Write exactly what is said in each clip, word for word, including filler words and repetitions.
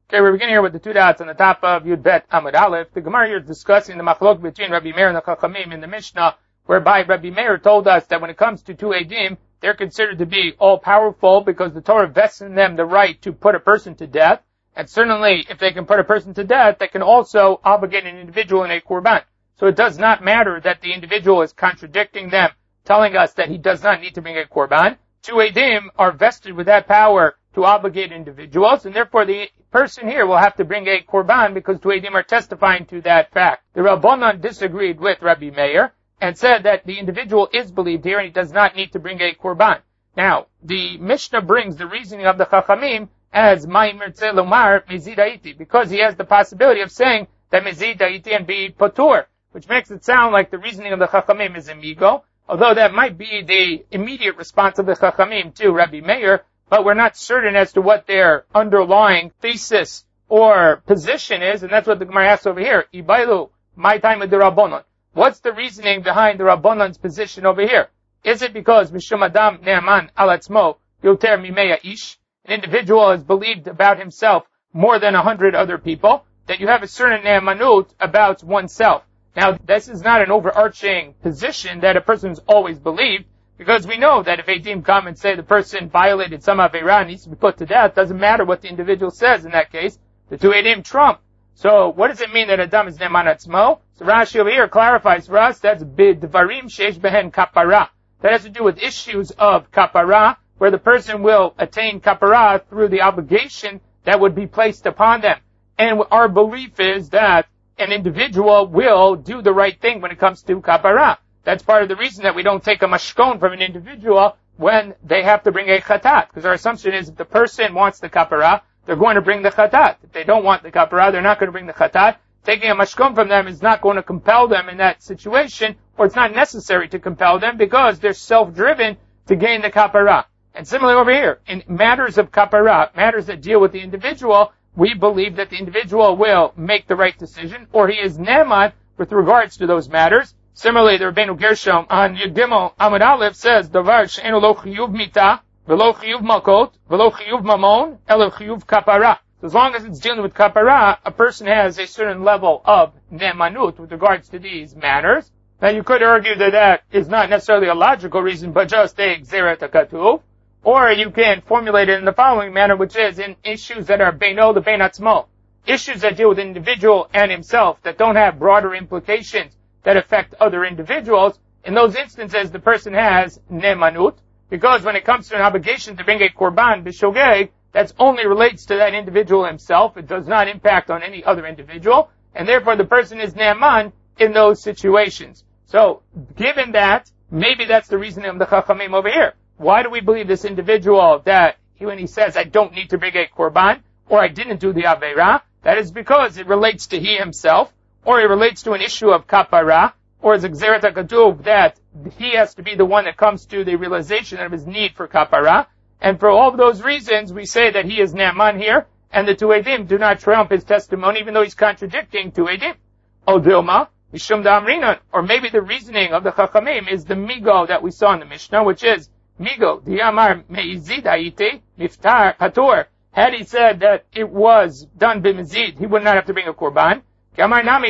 Okay, we're beginning here with the two dots on the top of Yud Bet Amud Aleph. The Gemara here is discussing the machlok between Rabbi Meir and the Chachamim in the Mishnah, whereby Rabbi Meir told us that when it comes to two Eidim, they're considered to be all-powerful because the Torah vests in them the right to put a person to death. And certainly, if they can put a person to death, they can also obligate an individual in a korban. So it does not matter that the individual is contradicting them, telling us that he does not need to bring a korban. Two Eidim are vested with that power to obligate individuals, and therefore the person here will have to bring a korban because two Eidim are testifying to that fact. The Rabbanan disagreed with Rabbi Meir and said that the individual is believed here and he does not need to bring a korban. Now, the Mishnah brings the reasoning of the Chachamim as Ma'imir Tzeh Lomar Mezid Haiti, because he has the possibility of saying that Mezid Haiti and be Patur, which makes it sound like the reasoning of the Chachamim is amigo, although that might be the immediate response of the Chachamim to Rabbi Meir, but we're not certain as to what their underlying thesis or position is, and that's what the Gemara asks over here. Ibailu, my time of the Rabbanon. What's the reasoning behind the Rabbanon's position over here? Is it because Mishum Adam Ne'aman Al Atzmo Yoter Mimeya Ish, an individual is believed about himself more than a hundred other people, that you have a certain Ne'amanut about oneself? Now, this is not an overarching position that a person's always believed, because we know that if Eidim come and say the person violated some Aveirah and needs to be put to death, doesn't matter what the individual says in that case, the two Eidim trump. So, what does it mean that Adam is Ne'eman Atzmo? So Rashi over here clarifies for us, that's B'dvarim Sheish Behen Kapara. That has to do with issues of Kapara, where the person will attain Kapara through the obligation that would be placed upon them. And our belief is that an individual will do the right thing when it comes to Kapara. That's part of the reason that we don't take a mashkon from an individual when they have to bring a chatat. Because our assumption is if the person wants the kapara, they're going to bring the chatat. If they don't want the kapara, they're not going to bring the chatat. Taking a mashkon from them is not going to compel them in that situation, or it's not necessary to compel them because they're self-driven to gain the kapara. And similarly over here, in matters of kapara, matters that deal with the individual, we believe that the individual will make the right decision, or he is ne'eman with regards to those matters. Similarly, the Rabbeinu Gershom on Yud Gimel Amud Aleph says, "Davar she'enu lo chiyuv mita, velo chiyuv makot, velo chiyuv mamon, elo chiyuv kapara." So as long as it's dealing with kapara, a person has a certain level of ne'emanut with regards to these matters. Now you could argue that that is not necessarily a logical reason, but just a gzeret hakatuv. Or you can formulate it in the following manner, which is in issues that are beino the bein atzmo, issues that deal with the individual and himself that don't have broader implications that affect other individuals. In those instances, the person has ne'emanut, because when it comes to an obligation to bring a korban b'shogeg, that only relates to that individual himself. It does not impact on any other individual, and therefore the person is ne'eman in those situations. So, given that, maybe that's the reasoning of the Chachamim over here. Why do we believe this individual that he, when he says, I don't need to bring a korban, or I didn't do the Aveirah, that is because it relates to he himself, or it relates to an issue of kapara, or as a gzeret hakatuv, that he has to be the one that comes to the realization of his need for kapara. And for all of those reasons, we say that he is ne'eman here, and the two Eidim do not trump his testimony, even though he's contradicting two Eidim. O Dilma, Mishum Da'amrinan, or maybe the reasoning of the Chachamim is the migo that we saw in the Mishnah, which is migo, Diamar Me'izid Haiti, Miftar Patur. Had he said that it was done b'mezid, he would not have to bring a korban. So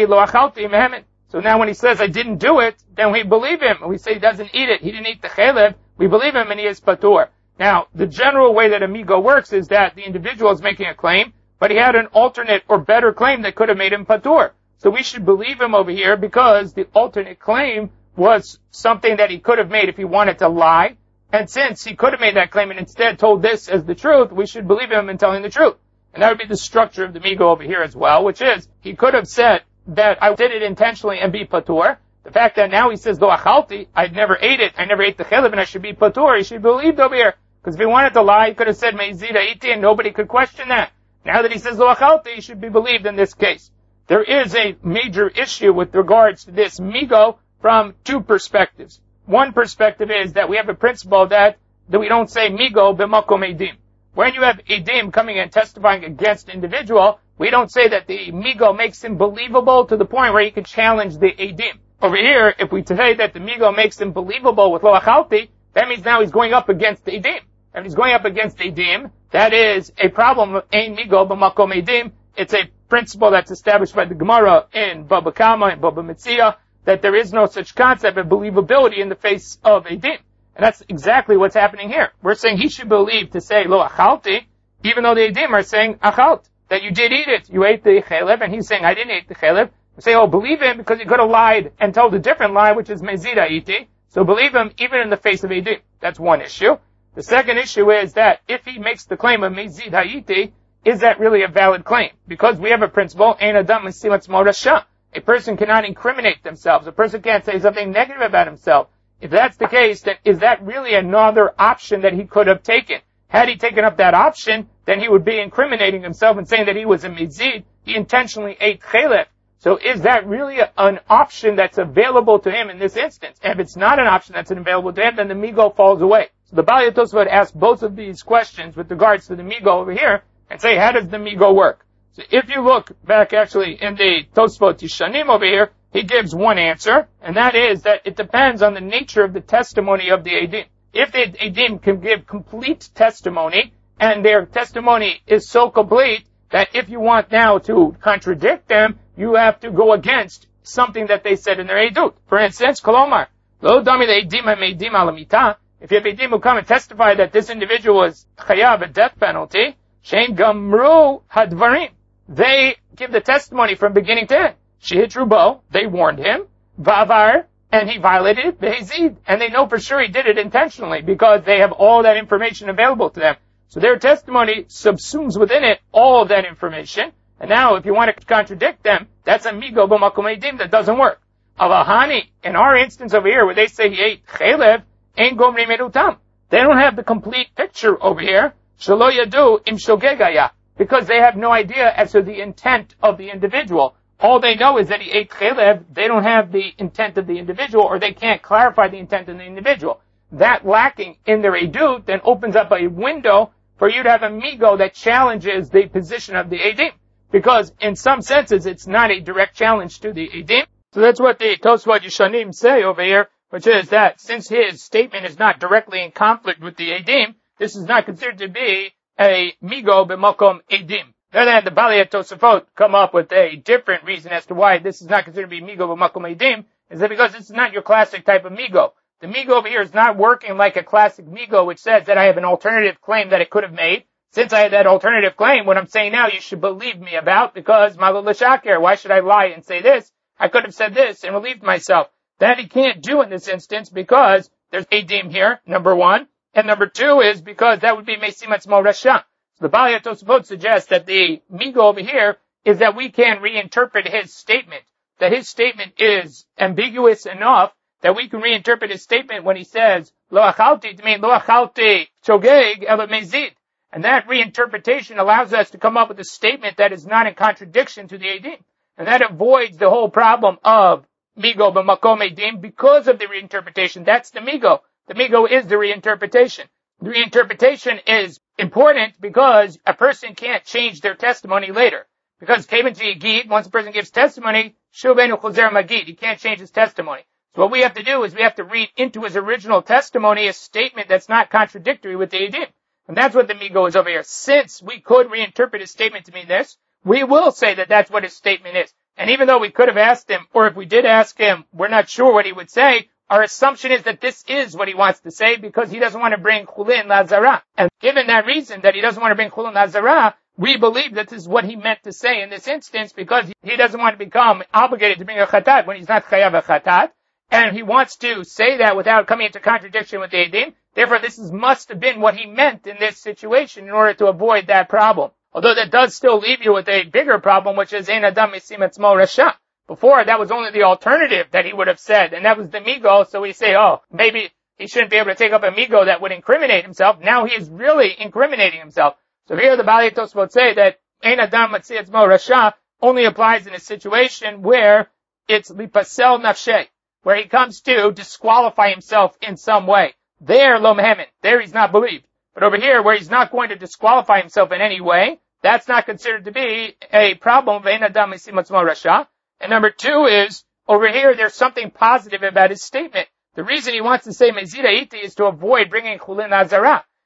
now when he says, I didn't do it, then we believe him. We say he doesn't eat it. He didn't eat the chelev. We believe him and he is patur. Now, the general way that amigo works is that the individual is making a claim, but he had an alternate or better claim that could have made him patur. So we should believe him over here because the alternate claim was something that he could have made if he wanted to lie. And since he could have made that claim and instead told this as the truth, we should believe him in telling the truth. And that would be the structure of the migo over here as well, which is, he could have said that I did it intentionally and be patur. The fact that now he says, lo achalti, I never ate it, I never ate the chelev, and I should be patur, he should be believed over here. Because if he wanted to lie, he could have said, meizid ha'iti, and nobody could question that. Now that he says, lo achalti, he should be believed in this case. There is a major issue with regards to this migo from two perspectives. One perspective is that we have a principle that, that we don't say migo b'makom edim. When you have edim coming and testifying against an individual, we don't say that the migo makes him believable to the point where he can challenge the edim. Over here, if we say that the migo makes him believable with lo achalti, that means now he's going up against the edim. and he's going up against Eidim, that is a problem of Ein Migo B'makom Eidim. It's a principle that's established by the Gemara in Baba Kama and Baba Metzia, that there is no such concept of believability in the face of Eidim. And that's exactly what's happening here. We're saying he should believe to say, Lo achalti, even though the Eidim are saying, achalt, that you did eat it. You ate the chelev, and he's saying, I didn't eat the chelev. We say, oh, believe him because he could have lied and told a different lie, which is mezida iti. So believe him even in the face of Eidim. That's one issue. The second issue is that if he makes the claim of mezid ha'iti, is that really a valid claim? Because we have a principle, ein adam mesilat mo rasha. A person cannot incriminate themselves. A person can't say something negative about himself. If that's the case, then is that really another option that he could have taken? Had he taken up that option, then he would be incriminating himself and saying that he was a mezid. He intentionally ate chelef. So is that really a, an option that's available to him in this instance? And if it's not an option that's available to him, then the migo falls away. So the Balei Tosfot asks both of these questions with regards to the migo over here and say, how does the migo work? So if you look back actually in the Tosfot Tishanim over here, he gives one answer, and that is that it depends on the nature of the testimony of the Eidim. If the Eidim can give complete testimony, and their testimony is so complete that if you want now to contradict them, you have to go against something that they said in their Eidut. For instance, Kolomar, Lo dami le'edim ha'meidim alamita. If you have Eidim who come and testify that this individual was chayav, a death penalty, shein gamru hadvarim. They give the testimony from beginning to end. Shehit rubo, they warned him, vavar, and he violated it, behezid, and they know for sure he did it intentionally because they have all that information available to them. So their testimony subsumes within it all of that information. And now, if you want to contradict them, that's a migo b'makom eidim that doesn't work. Avahani, in our instance over here, where they say he ate chelev, ein gomri merutam. They don't have the complete picture over here. Shelo yadu im shogegaya, because they have no idea as to the intent of the individual. All they know is that he ate chelev. They don't have the intent of the individual, or they can't clarify the intent of the individual. That lacking in their edut then opens up a window for you to have a migo that challenges the position of the Eidim. Because in some senses, it's not a direct challenge to the Eidim. So that's what the Tosfot Yishanim say over here, which is that since his statement is not directly in conflict with the Eidim, this is not considered to be a migo b'makom Eidim. Then the Balei Tosfot come up with a different reason as to why this is not considered to be migo b'makom Eidim, is that because this is not your classic type of migo. The migo over here is not working like a classic migo, which says that I have an alternative claim that it could have made. Since I had that alternative claim, what I'm saying now you should believe me about, because Malul L'Shaker, why should I lie and say this? I could have said this and relieved myself. That he can't do in this instance because there's Eidim here, number one. And number two is because that would be Mesimat Mo Rasha. So the Balei Tosfot suggests that the migo over here is that we can reinterpret his statement, that his statement is ambiguous enough that we can reinterpret his statement when he says, Lo achalti, to mean Lo achalti chogeg ela mezid. And that reinterpretation allows us to come up with a statement that is not in contradiction to the Eidim. And that avoids the whole problem of migo b'makom Eidim because of the reinterpretation. That's the migo. The migo is the reinterpretation. The reinterpretation is important because a person can't change their testimony later. Because Kevin Yigid, once a person gives testimony, Shuvenu Chozer Magid, he can't change his testimony. So what we have to do is we have to read into his original testimony a statement that's not contradictory with the Eidim. And that's what the migo is over here. Since we could reinterpret his statement to mean this, we will say that that's what his statement is. And even though we could have asked him, or if we did ask him, we're not sure what he would say, our assumption is that this is what he wants to say because he doesn't want to bring chulin lazara. And given that reason that he doesn't want to bring chulin lazara, we believe that this is what he meant to say in this instance because he doesn't want to become obligated to bring a chatat when he's not chayav a chatat. And he wants to say that without coming into contradiction with the Eidim. Therefore, this is, must have been what he meant in this situation in order to avoid that problem. Although that does still leave you with a bigger problem, which is Ein Adam Mesim Etzmo Rasha. Before, that was only the alternative that he would have said, and that was the migo, so we say, oh, maybe he shouldn't be able to take up a migo that would incriminate himself. Now he is really incriminating himself. So here the Balei Tosfot say that Ein Adam Mesim Etzmo Rasha only applies in a situation where it's Lipasel Nafshei, where he comes to disqualify himself in some way. There, lo mehemin. There he's not believed. But over here, where he's not going to disqualify himself in any way, that's not considered to be a problem of Ein Adam Mesim Etzmo Rasha. And number two is, over here, there's something positive about his statement. The reason he wants to say Mezida Iti is to avoid bringing Chulin Azara.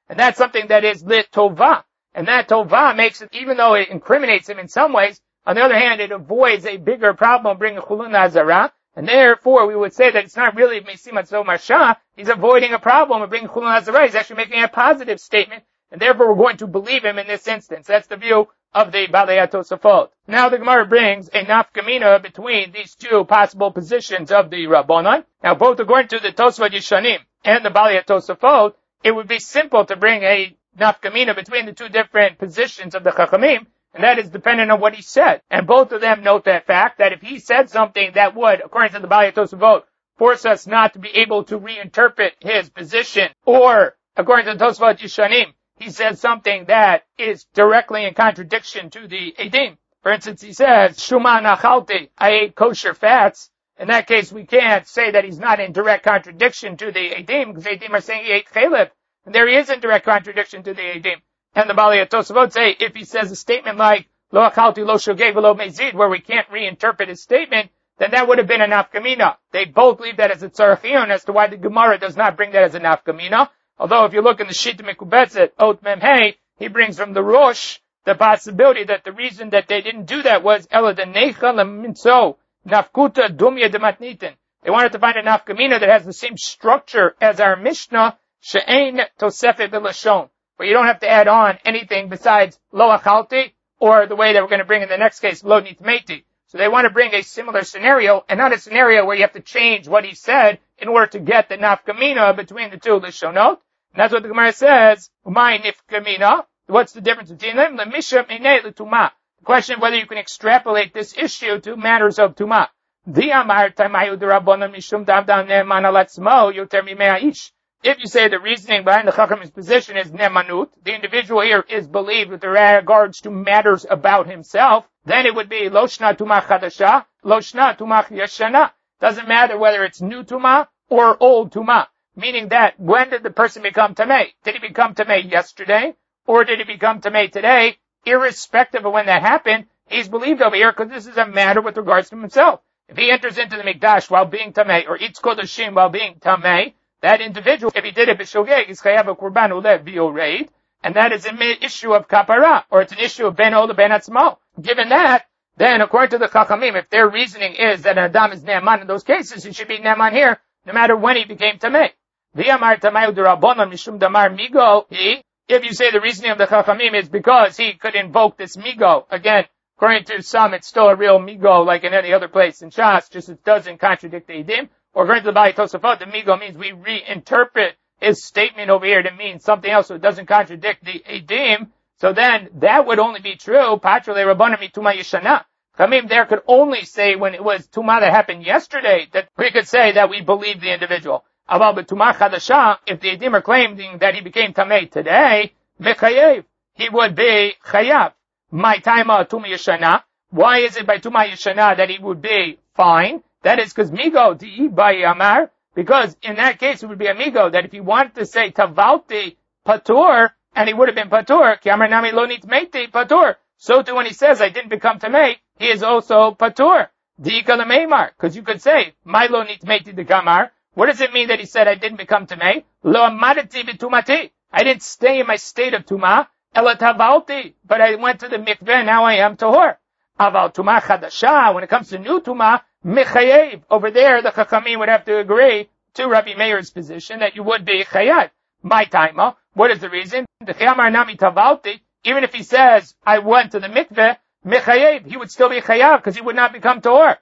And that's something that is lit tova. And that tova makes it, even though it incriminates him in some ways, on the other hand, it avoids a bigger problem of bringing chulun hazara. And therefore, we would say that it's not really Mesimat Zo Marsha. He's avoiding a problem of bringing chulun hazara. He's actually making a positive statement. And therefore, we're going to believe him in this instance. That's the view of the Balei HaTosafot. Now the Gemara brings a nafkamina between these two possible positions of the Rabbanon. Now, both according to the Tosafot Yishanim and the Balei HaTosafot, it would be simple to bring a nafkamina between the two different positions of the Chachamim, and that is dependent on what he said. And both of them note that fact, that if he said something that would, according to the Balei HaTosafot, force us not to be able to reinterpret his position, or, according to the Tosafot Yishanim, he says something that is directly in contradiction to the Eidim. For instance, he says, Shuma nachalti, I ate kosher fats. In that case, we can't say that he's not in direct contradiction to the Eidim, because the Eidim are saying he ate chalev. And there he is in direct contradiction to the Eidim. And the Balei HaTosafot say, if he says a statement like, Lo achalti lo shogeg v'lo mezid, where we can't reinterpret his statement, then that would have been a nafkamina. They both leave that as a tzarachiyun as to why the Gemara does not bring that as a nafkamina. Although if you look in the Shita Mekubetzet, Ot Mem Hey, he brings from the Rosh the possibility that the reason that they didn't do that was Ela de Necha Leminso Nafkuta Dumya de Matnitin. They wanted to find a nafkamina that has the same structure as our Mishnah, She'ein Tosefet B'Lashon. But you don't have to add on anything besides Lo Achalti, or the way that we're going to bring in the next case, Lo Nitmeti. So they want to bring a similar scenario, and not a scenario where you have to change what he said in order to get the nafkamina between the two Lishonot. And that's what the Gemara says, Umay nifkamina. What's the difference between them? Lemisham inay l'tumah. The question of whether you can extrapolate this issue to matters of tumah. Di'amar tamayu d'rabbanan mishum davdan ne'eman alatzmo yoter mimei ha'ish. If you say the reasoning behind the Chacham's position is nemanut, the individual here is believed with regards to matters about himself, then it would be lo shna tumah chadasha, lo shna tumah yashana. Doesn't matter whether it's new tumah or old tumah. Meaning that, when did the person become tamei? Did he become tamei yesterday? Or did he become tamei today? Irrespective of when that happened, he's believed over here because this is a matter with regards to himself. If he enters into the Mikdash while being tamei, or eats kodashim while being tamei, that individual, if he did it b'shogeg, is chayav a korban ulev b'yoreid, and that is an issue of kapara, or it's an issue of ben ol to ben atzmo. Given that, then according to the Chachamim, if their reasoning is that an Adam is ne'eman in those cases, he should be ne'eman here, no matter when he became tamei. If you say the reasoning of the Chachamim is because he could invoke this migo, again, according to some, it's still a real migo like in any other place in Shas, just it doesn't contradict the Eidim. Or according to the Balei Tosafot, the migo means we reinterpret his statement over here to mean something else, so it doesn't contradict the Eidim. So then, that would only be true, Patrule Rabbanim Mituma Yeshana. Chachamim there could only say when it was Tumah that happened yesterday, that we could say that we believe the individual. Aval b'tumah chadasha, if the Eidim are claiming that he became tamei today, mechayev, he would be chayav. My taima tumah yeshana. Why is it by tumah yeshana that he would be fine? That is because migo di'i by amar, because in that case it would be a migo that if he wanted to say tavalti patur, and he would have been patur, ki amar nami lo nitmeti patur. So too when he says I didn't become tamei, he is also patur. Di'i kalameimar, because you could say, my lo nitmeti de kamar. What does it mean that he said I didn't become tamei? Lo amadati b'tumati. I didn't stay in my state of tumah. Ela tavalti. But I went to the mikveh, now I am tahor. Aval tumah chadasha. When it comes to new tumah, mechayev. Over there, the Chachamim would have to agree to Rabbi Meir's position that you would be chayav. My taima. What is the reason? The chayamar nami tavalti. Even if he says, I went to the mikveh, mechayev, he would still be chayav because he would not become tahor.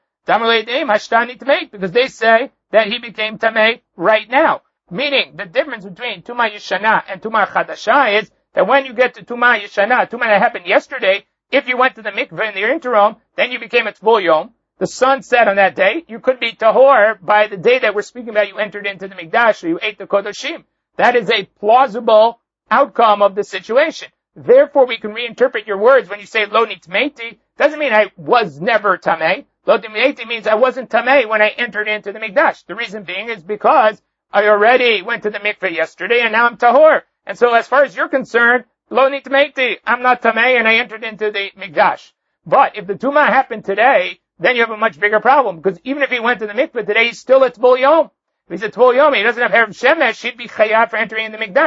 Because they say that he became tamei right now. Meaning, the difference between Tumah Yeshana and Tumah Chadasha is that when you get to Tumah Yeshana, Tumah that happened yesterday, if you went to the mikveh in the interim, then you became a Tvul Yom. The sun set on that day. You could be Tahor by the day that we're speaking about. You entered into the Mikdash, or you ate the Kodoshim. That is a plausible outcome of the situation. Therefore, we can reinterpret your words when you say Lo Nitmeti. Doesn't mean I was never Tamei. Lo Nitmeti means I wasn't Tamei when I entered into the Mikdash. The reason being is because I already went to the mikveh yesterday and now I'm Tahor. And so as far as you're concerned, Lo Nitmeti, I'm not Tamei and I entered into the Mikdash. But if the Tumah happened today, then you have a much bigger problem. Because even if he went to the mikveh today, he's still at Tvul Yom. If he's at Tvul Yom, he doesn't have Erev Shemesh, he'd be chayav for entering in the Mikdash.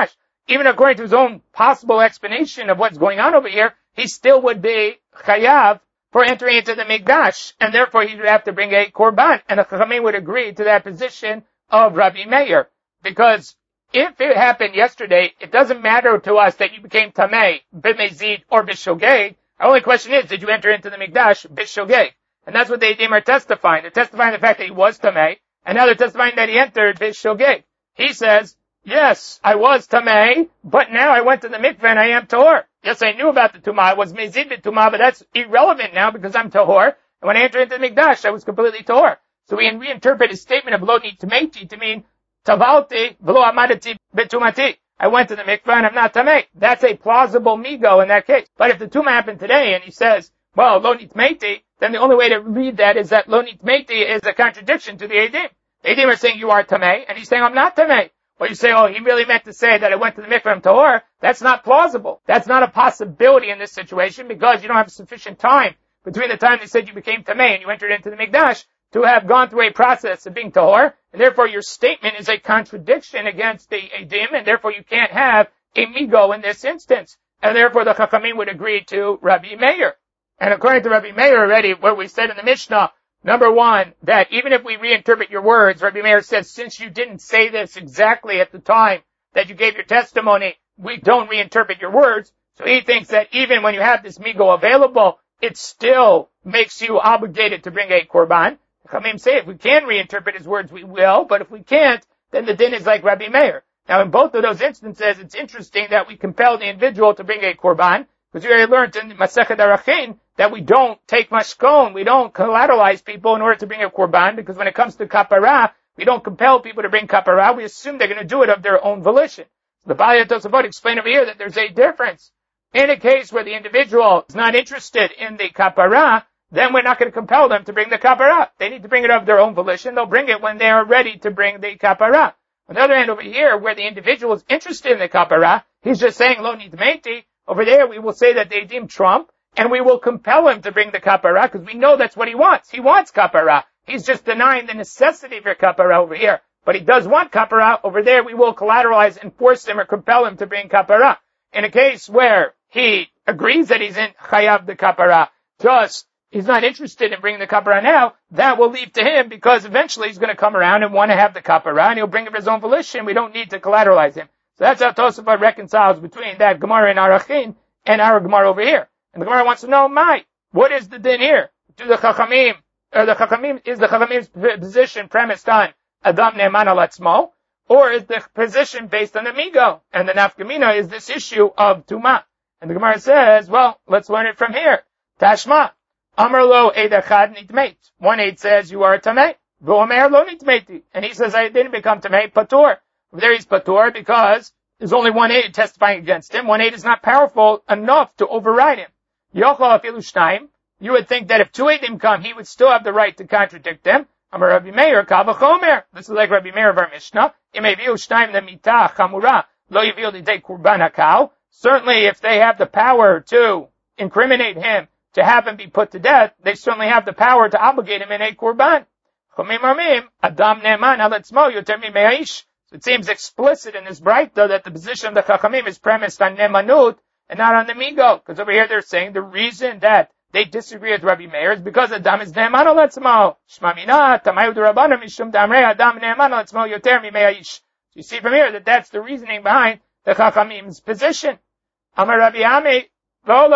even according to his own possible explanation of what's going on over here, he still would be chayav for entering into the Mikdash, and therefore he would have to bring a korban. And the Chachamim would agree to that position of Rabbi Meir, because if it happened yesterday, it doesn't matter to us that you became tamei, b'mezid, or b'shogeg. The only question is, did you enter into the Mikdash b'shogeg? And that's what the Eidim are testifying. They're testifying the fact that he was tamei, and now they're testifying that he entered b'shogeg. He says, yes, I was tamei, but now I went to the mikveh and I am tahor. Yes, I knew about the tumah. I was mezid b'tumah, but that's irrelevant now because I'm tahor. And when I entered into the Mikdash, I was completely tahor. So we can reinterpret his statement of lo nitmeiti to mean Tavalti v'lo amadati betumati. I went to the mikveh and I'm not tamei. That's a plausible migo in that case. But if the tumah happened today and he says, well, lo nitmeiti, then the only way to read that is that lo nitmeiti is a contradiction to the Eidim. The Eidim are saying you are tamei, and he's saying I'm not tamei. But you say, oh, he really meant to say that I went to the mikveh and tahor. That's not plausible. That's not a possibility in this situation because you don't have sufficient time between the time they said you became tamei and you entered into the Mikdash to have gone through a process of being tahor, and therefore your statement is a contradiction against the Eidim, and therefore you can't have a migo in this instance. And therefore the Chachamim would agree to Rabbi Meir. And according to Rabbi Meir already, what we said in the Mishnah, number one, that even if we reinterpret your words, Rabbi Meir says, since you didn't say this exactly at the time that you gave your testimony, we don't reinterpret your words. So he thinks that even when you have this migo available, it still makes you obligated to bring a korban. Chachamim say if we can reinterpret his words, we will, but if we can't, then the din is like Rabbi Meir. Now in both of those instances, it's interesting that we compel the individual to bring a korban, because we already learned in Masechet Arachin that we don't take mashkon, we don't collateralize people in order to bring a korban, because when it comes to kapara, we don't compel people to bring kapara, we assume they're going to do it of their own volition. The Balei Tosafot explained over here that there's a difference. In a case where the individual is not interested in the kapara, then we're not going to compel them to bring the kapara. They need to bring it of their own volition. They'll bring it when they are ready to bring the kapara. On the other hand, over here, where the individual is interested in the kapara, he's just saying lo nitmeiti. Over there, we will say that they deem trump, and we will compel him to bring the kapara, because we know that's what he wants. He wants kapara. He's just denying the necessity for kapara over here. But he does want kapara. Over there, we will collateralize and force him or compel him to bring kapara. In a case where he agrees that he's in chayav the kapara, just he's not interested in bringing the kapara now, that will leave to him, because eventually he's going to come around and want to have the kapara, and he'll bring it of his own volition. We don't need to collateralize him. So that's how Tosafot reconciles between that Gemara in Arachin and our Gemara over here. And the Gemara wants to know, Mai, what is the din here? Do the Chachamim, or the Chachamim, is the Chachamim's position premised on Adam Ne'eman al Atzmo, or is the position based on the Migo? And the Nafkamina is this issue of Tumah. And the Gemara says, well, let's learn it from here. Tashma. Amar lo eid echad nitmeit. One eid says, you are a tamei. V'omer lo nitmeiti. And he says, I didn't become tamei, patur. There he's patur because there's only one aid testifying against him. One aid is not powerful enough to override him. Yochel afilu shnayim. You would think that if two aidim come, he would still have the right to contradict them. Amar Rabbi Meir, kal v'chomer. This is like Rabbi Meir of our Mishnah. Im eviu shnayim lemita chamura lo yivil lidei kurban hakal. Certainly, if they have the power to incriminate him, to have him be put to death, they certainly have the power to obligate him in a kurban. Chomim armim, Adam ne'eman al atzmo yoter mi'me'aish. So it seems explicit in this Braita that the position of the Chachamim is premised on ne'emanut and not on the migo. Because over here they're saying the reason that they disagree with Rabbi Meir is because Adam is ne'eman al atzmo. Shma mina, tamayu d'Rabbanan mishum damrei Adam ne'eman al atzmo yoter mi'me'aish. You see from here that that's the reasoning behind the Chachamim's position. Amar Rabbi Ami, no,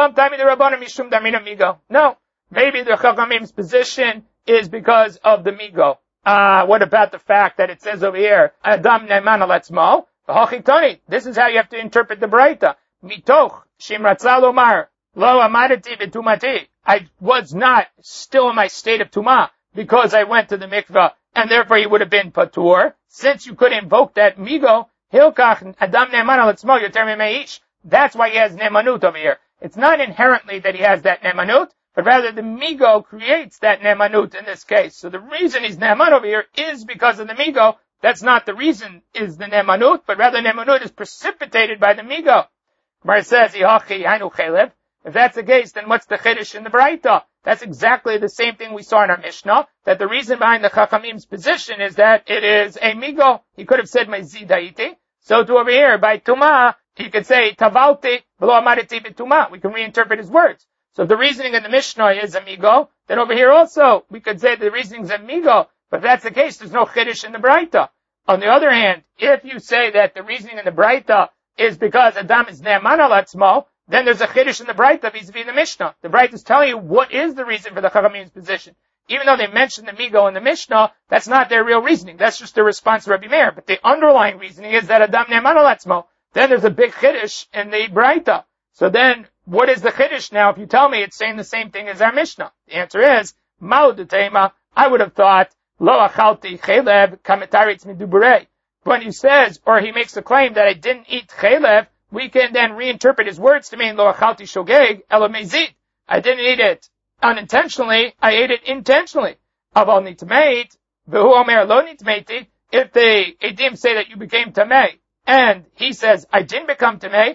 maybe the Chachamim's position is because of the migo. Uh, what about the fact that it says over here, Adam ne'eman al atzmo? This is how you have to interpret the Braita. Mitoch shimratza lomar lo amadati v'tumati. I was not still in my state of tumah because I went to the mikveh, and therefore he would have been patur. Since you could invoke that migo, hilkach Adam ne'eman al atzmo yoter mi'meish. That's why he has ne'emanut over here. It's not inherently that he has that ne'emanut, but rather the migo creates that ne'emanut in this case. So the reason he's ne'eman over here is because of the migo. That's not the reason is the ne'emanut, but rather ne'emanut is precipitated by the migo. Gemara says, if that's the case, then what's the chiddush in the Braita? That's exactly the same thing we saw in our Mishnah, that the reason behind the Chachamim's position is that it is a migo. He could have said, Mezid haiti. So to over here, by Tumah, he could say, Tavalti, v'lo amareti b'tumah. We can reinterpret his words. So if the reasoning in the Mishnah is amigo, then over here also, we could say the reasoning is amigo. But if that's the case, there's no chiddush in the Braita. On the other hand, if you say that the reasoning in the Braita is because Adam is ne'eman al atzmo, then there's a chiddush in the Braita vis-a-vis the Mishnah. The Braita is telling you what is the reason for the Chachamim's position. Even though they mentioned the amigo in the Mishnah, that's not their real reasoning. That's just their response to Rabbi Meir. But the underlying reasoning is that Adam ne'eman al atzmo. Then there's a big chiddush in the Braita. So then, what is the chiddush now if you tell me it's saying the same thing as our Mishnah? The answer is, Ma'u d'tema, I would have thought, Lo achalti chelev kametaritz miduburei. When he says, or he makes a claim that I didn't eat chelev, we can then reinterpret his words to mean Lo achalti shogeg elo mezid. I didn't eat it unintentionally, I ate it intentionally. Aval nitmeit, v'hu omer lo nitmeiti. If the edim say that you became tamei, and he says, I didn't become tamei,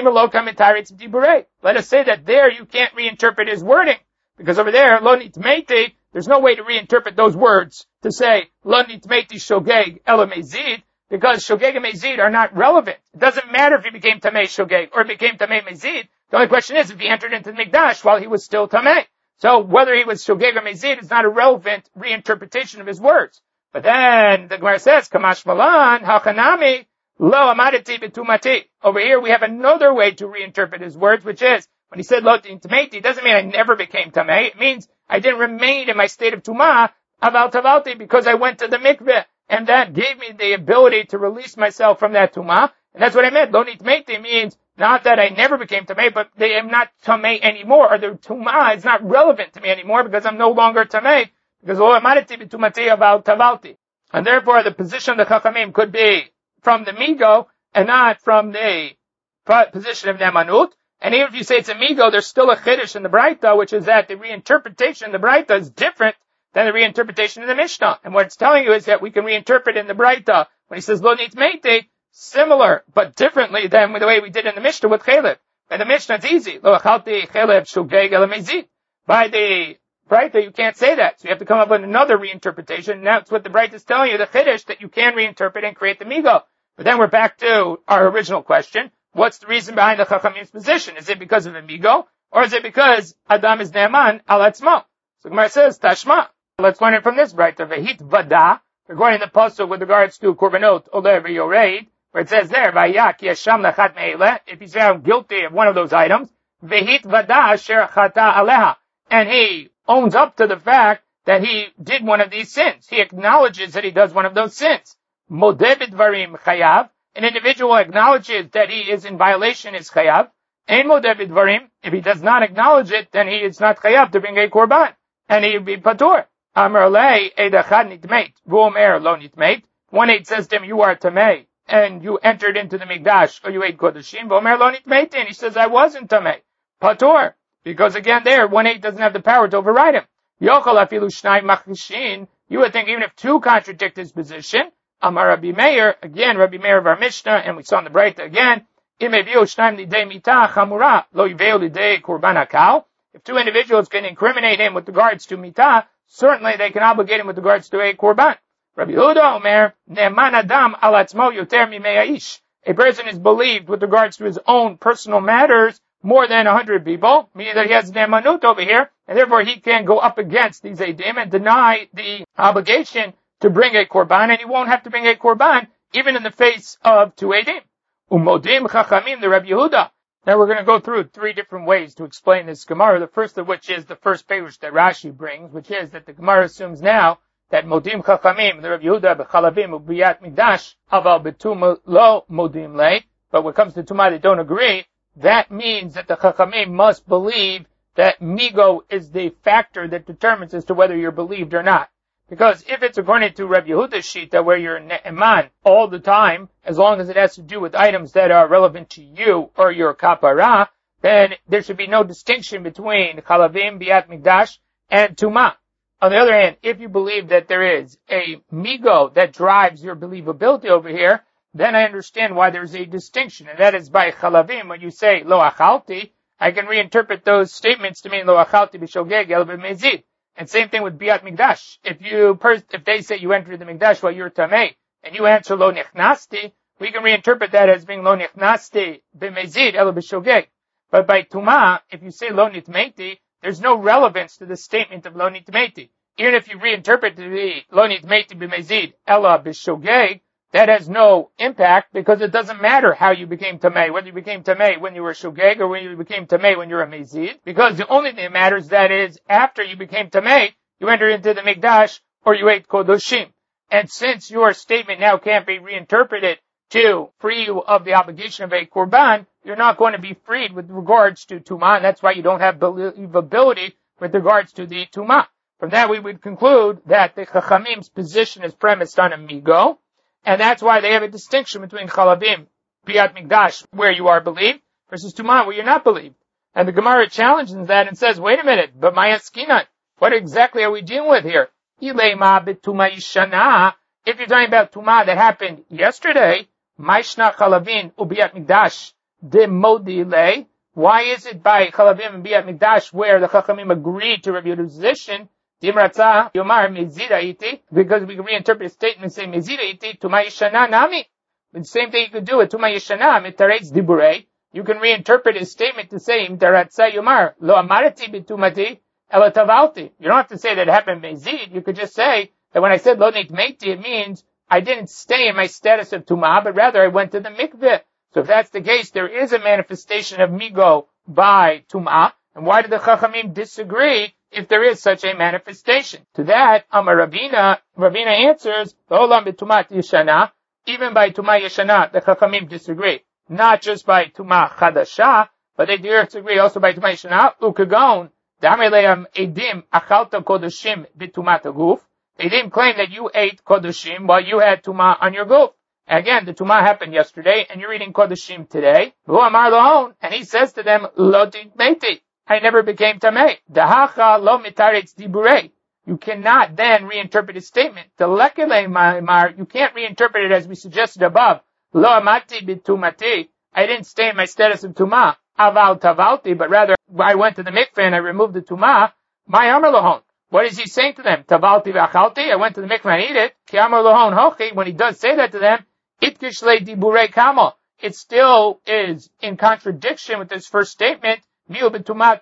let us say that there you can't reinterpret his wording, because over there, lo nitmeiti, there's no way to reinterpret those words to say, lo nitmeiti shogeg elo mezid, because shogeg and mezid are not relevant. It doesn't matter if he became tamei shogeg or became tamei mezid. The only question is if he entered into the mikdash while he was still tamei. So whether he was shogeg or mezid is not a relevant reinterpretation of his words. But then the Gemara says, Kamash malan hachanami lo amadeti betumati. Over here we have another way to reinterpret his words, which is when he said lo nitmeiti, it doesn't mean I never became tamei. It means I didn't remain in my state of tumah aval tavalti because I went to the mikveh, and that gave me the ability to release myself from that tumah. And that's what I meant. Lo nitmeiti means not that I never became tamei, but I am not tamei anymore, or the tumah is not relevant to me anymore because I'm no longer tamei, because lo amadeti betumati aval tavalti. And therefore the position of the Chachamim could be from the migo and not from the position of nemanut. And even if you say it's a migo, there's still a chiddush in the Braita, which is that the reinterpretation in the Braita is different than the reinterpretation in the Mishnah. And what it's telling you is that we can reinterpret in the Braita when he says lo nitmeiti, similar but differently than the way we did in the Mishnah with chelev. By the Mishnah it's easy. Lo achalti chelev shogeg elo mezid. By the Braita you can't say that. So you have to come up with another reinterpretation. And that's what the Braita is telling you, the chiddush, that you can reinterpret and create the migo. But then we're back to our original question. What's the reason behind the Chachamim's position? Is it because of amigo, or is it because Adam is ne'eman al atzmo? So Gemara says, Tashma. Let's learn it from this Braita. Vehit vada. We're going in the pasuk with regards to korbanot oler v'yoreid, where it says there, Vayak yesham lechat me'eleh. If he's found guilty of one of those items, vehit vada asher chata aleha, and he owns up to the fact that he did one of these sins. He acknowledges that he does one of those sins. Modeh b'dvarim chayav. An individual acknowledges that he is in violation is chayav. Ein modeh b'dvarim. If he does not acknowledge it, then he is not chayav to bring a korban, and he would be patur. Amar lei edachad nitmeit, v'omer lo nitmeit. One eight says to him, you are tamei, and you entered into the mikdash, or you ate kodashim. V'omer lo nitmeit, and he says, I wasn't tamei. Patur. Because again there, one eight doesn't have the power to override him. Yochel afilu shnai machishin. You would think even if two contradict his position, Amar Rabbi Meir, again, Rabbi Meir of our Mishnah, and we saw in the Braita again, if two individuals can incriminate him with regards to mitah, certainly they can obligate him with regards to a korban. Rabbi Yehuda Omer, ne'eman adam al atzmo yoter mimei ish. A person is believed with regards to his own personal matters more than a hundred people, meaning that he has ne'emanut over here, and therefore he can go up against these edim and deny the obligation to bring a korban, and he won't have to bring a korban even in the face of two edim. Umodim chachamim, the Rabbi Yehuda. Now we're going to go through three different ways to explain this Gemara. The first of which is the first perush that Rashi brings, which is that the Gemara assumes now that modim chachamim, the Rabbi Yehuda, b'chalavim u'biyat midash, aval b'tum lo modim lei. But when it comes to tumah, they don't agree. That means that the chachamim must believe that migo is the factor that determines as to whether you're believed or not. Because if it's according to Rabbi Yehuda's shita where you're ne'eman all the time, as long as it has to do with items that are relevant to you or your kapara, then there should be no distinction between chalavim, biat mikdash, and tumah. On the other hand, if you believe that there is a migo that drives your believability over here, then I understand why there's a distinction, and that is by chalavim. When you say lo achalti, I can reinterpret those statements to mean lo achalti b'shogeg el b'mezid. And same thing with biat mikdash. If you, if they say you entered the mikdash while you're tamei, and you answer lo nechnasti, we can reinterpret that as being lo nichnasti b'mezid elo b'shogeg. But by tuma, if you say lo nitmeti, there's no relevance to the statement of lo nitmeti. Even if you reinterpret to be lo nitmeti b'mezid elo b'shogeg, that has no impact because it doesn't matter how you became tamei, whether you became tamei when you were shogeg or when you became tamei when you were a mezid, because the only thing that matters that is after you became tamei, you entered into the mikdash or you ate kodoshim. And since your statement now can't be reinterpreted to free you of the obligation of a korban, you're not going to be freed with regards to tumah, and that's why you don't have believability with regards to the tumah. From that we would conclude that the Chachamim's position is premised on a migo, and that's why they have a distinction between Chalabim, Biat Mikdash, where you are believed, versus Tumah, where you're not believed. And the Gemara challenges that and says, wait a minute, but Maya Skinan, what exactly are we dealing with here? Ilema B'Tumah Yishana, if you're talking about Tumah that happened yesterday, Maishna Chalavin Ubiat Mikdash, De Modi Le, why is it by Chalavim and Biat Mikdash where the Chachamim agreed to review the position, Dimratza Yomar Mezida Iti, because we can reinterpret the statement and say Mezida Iti, Tumah Yishana Nami. The same thing you could do with Tumah Yishana, Mitaretz Diburei. You can reinterpret his statement to say Mitaratza Yomar, Lo Amarati Bitumati, Ela Tavalti. You don't have to say that it happened Mezid. You could just say that when I said Lo Nitmeti, it means I didn't stay in my status of Tumah, but rather I went to the mikveh. So if that's the case, there is a manifestation of Migo by Tumah. And why do the Chachamim disagree if there is such a manifestation? To that, Amar Ravina, Ravina answers, Olam b'tumat yeshana, even by Tumah Yeshana, the Chachamim disagree. Not just by Tumah Chadasha, but they disagree also by Tumah Yeshana, Ukagon, Dameleam Edim Achalta Kodoshim b'tumat aguf. They didn't claim that you ate Kodoshim while you had Tumah on your guf. Again, the Tumah happened yesterday, and you're eating Kodoshim today. V'hu Amar Lahon, and he says to them, Lo Titmeti. I never became tamei. Dahacha lo mitaretz diburei. You cannot then reinterpret his statement. Telekele ma'amar. You can't reinterpret it as we suggested above. Lo amati bitumati. I didn't stay in my status of tumah. Aval tavalti, but rather I went to the mikveh and I removed the tumah. My amar lohon. What is he saying to them? Tavalti v'achalti. I went to the mikveh and ate it. Ki amar lohon hochi. When he does say that to them, itkishle diburei kamo. It still is in contradiction with his first statement. With regards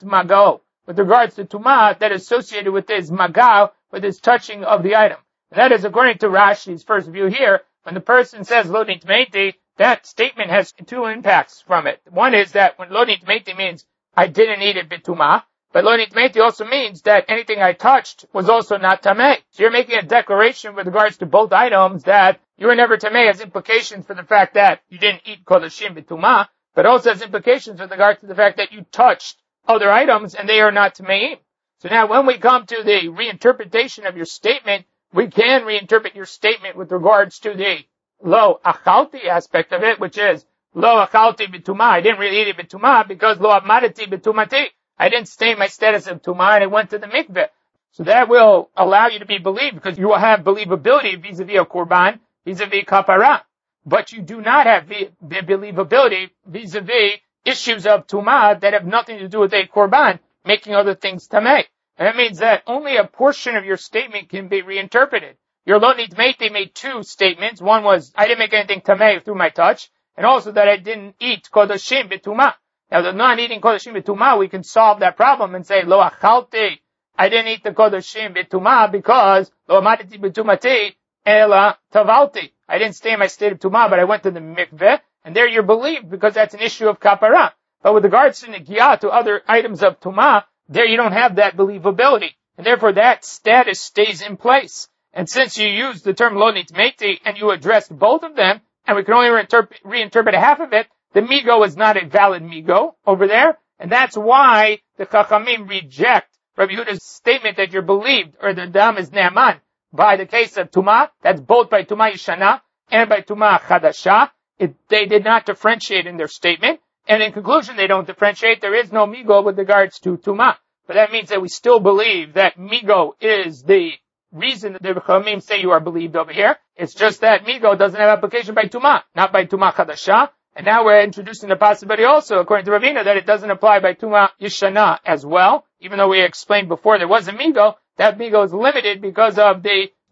to tumah that is associated with this magal, with his touching of the item. And that is according to Rashi's first view here. When the person says lo nitmeti, that statement has two impacts from it. One is that when lo nitmeti means I didn't eat it bitumah, but lo nitmeti also means that anything I touched was also not tamei. So you're making a declaration with regards to both items that you were never tamei, has implications for the fact that you didn't eat kodoshim bitumah, but also has implications with regard to the fact that you touched other items and they are not tameim. So now when we come to the reinterpretation of your statement, we can reinterpret your statement with regards to the lo achalti aspect of it, which is lo achalti bitumah. I didn't really eat it bitumah because lo amadati bitumati. I didn't stay in my status of tumah and I went to the mikveh. So that will allow you to be believed because you will have believability vis-a-vis a korban, vis-a-vis kapara. But you do not have the, the believability vis-a-vis issues of tumah that have nothing to do with a korban, making other things tamei. And that means that only a portion of your statement can be reinterpreted. Your lo nitmeti made two statements. One was, I didn't make anything tamei through my touch, and also that I didn't eat kodoshim b'tumah. Now, the not eating kodoshim b'tumah, we can solve that problem and say, lo achalti, I didn't eat the kodoshim b'tumah because lo amadati b'tumati ela tavalti. I didn't stay in my state of tumah, but I went to the mikveh, and there you're believed because that's an issue of kapara. But with regards to negiyah, to other items of tumah, there you don't have that believability, and therefore that status stays in place. And since you used the term lo nitmeti and you addressed both of them, and we can only reinterpret, reinterpret half of it, the migo is not a valid migo over there, and that's why the Chachamim reject Rabbi Yehuda's statement that you're believed, or the dam is ne'aman, by the case of Tumah. That's both by Tumah Yishana and by Tumah Chadasha. It, they did not differentiate in their statement, and in conclusion they don't differentiate. There is no migo with regards to Tumah. But that means that we still believe that migo is the reason that the Chachamim say you are believed over here. It's just that migo doesn't have application by Tumah, not by Tumah Chadasha. And now we're introducing the possibility also, according to Ravina, that it doesn't apply by Tumah Yishana as well. Even though we explained before there was a migo, that migo is limited because of the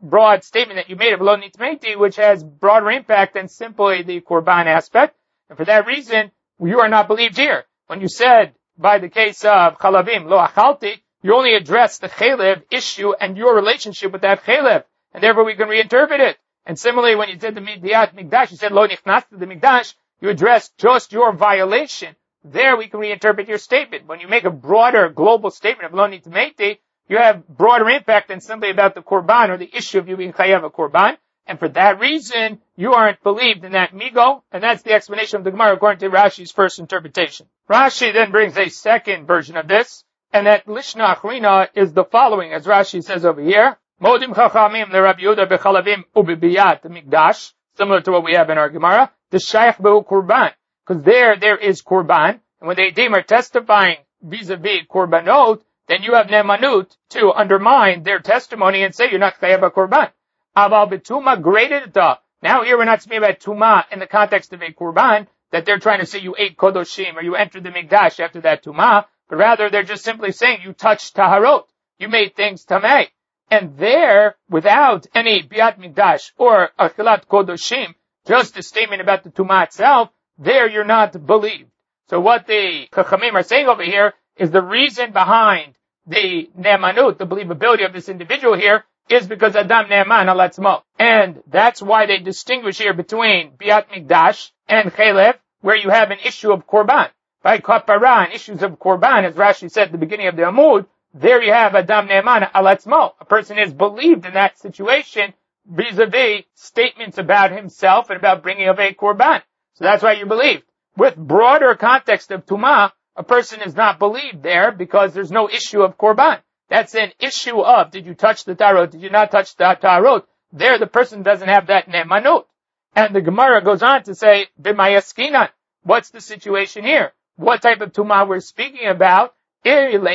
broad statement that you made of lo nitmeiti, which has broader impact than simply the korban aspect. And for that reason, you are not believed here. When you said, by the case of chalavim, lo achalti, you only address the chalev issue and your relationship with that chalev. And therefore we can reinterpret it. And similarly, when you did the Midyat Mikdash, you said lo nichnas to the Mikdash, you addressed just your violation. There we can reinterpret your statement. When you make a broader global statement of lo nitmeiti, you have broader impact than simply about the korban or the issue of you being chayav a korban. And for that reason, you aren't believed in that migo. And that's the explanation of the Gemara according to Rashi's first interpretation. Rashi then brings a second version of this. And that Lishna Achrina is the following, as Rashi says over here. Modim chachamim leRabbi Yehuda bechalavim ubibiyat mikdash, similar to what we have in our Gemara. The shaykh behu korban, because there there is korban, and when the edim are testifying vis-a-vis korbanot, then you have nemanut to undermine their testimony and say you're not chayav a korban. Aval betuma graded. Now here we're not speaking about tuma in the context of a korban, that they're trying to say you ate kodoshim or you entered the mikdash after that tuma. But rather, they're just simply saying you touched taharot. You made things tamei. And there, without any biat mikdash or achilat kodoshim, just a statement about the tumah itself, there you're not believed. So what the chachamim are saying over here is the reason behind the ne'emanut, the believability of this individual here, is because Adam ne'eman alatzmo. And that's why they distinguish here between biat mikdash and chalev, where you have an issue of korban. By kapara and issues of korban, as Rashi said at the beginning of the Amud, there you have Adam Ne'eman alatzmo. A person is believed in that situation vis-a-vis statements about himself and about bringing of a korban. So that's why you're believed. With broader context of Tumah, a person is not believed there because there's no issue of korban. That's an issue of, did you touch the tarot, did you not touch the tarot? There the person doesn't have that ne'emanut. And the Gemara goes on to say, b'mayaskinan. What's the situation here? What type of tumah we're speaking about? If you're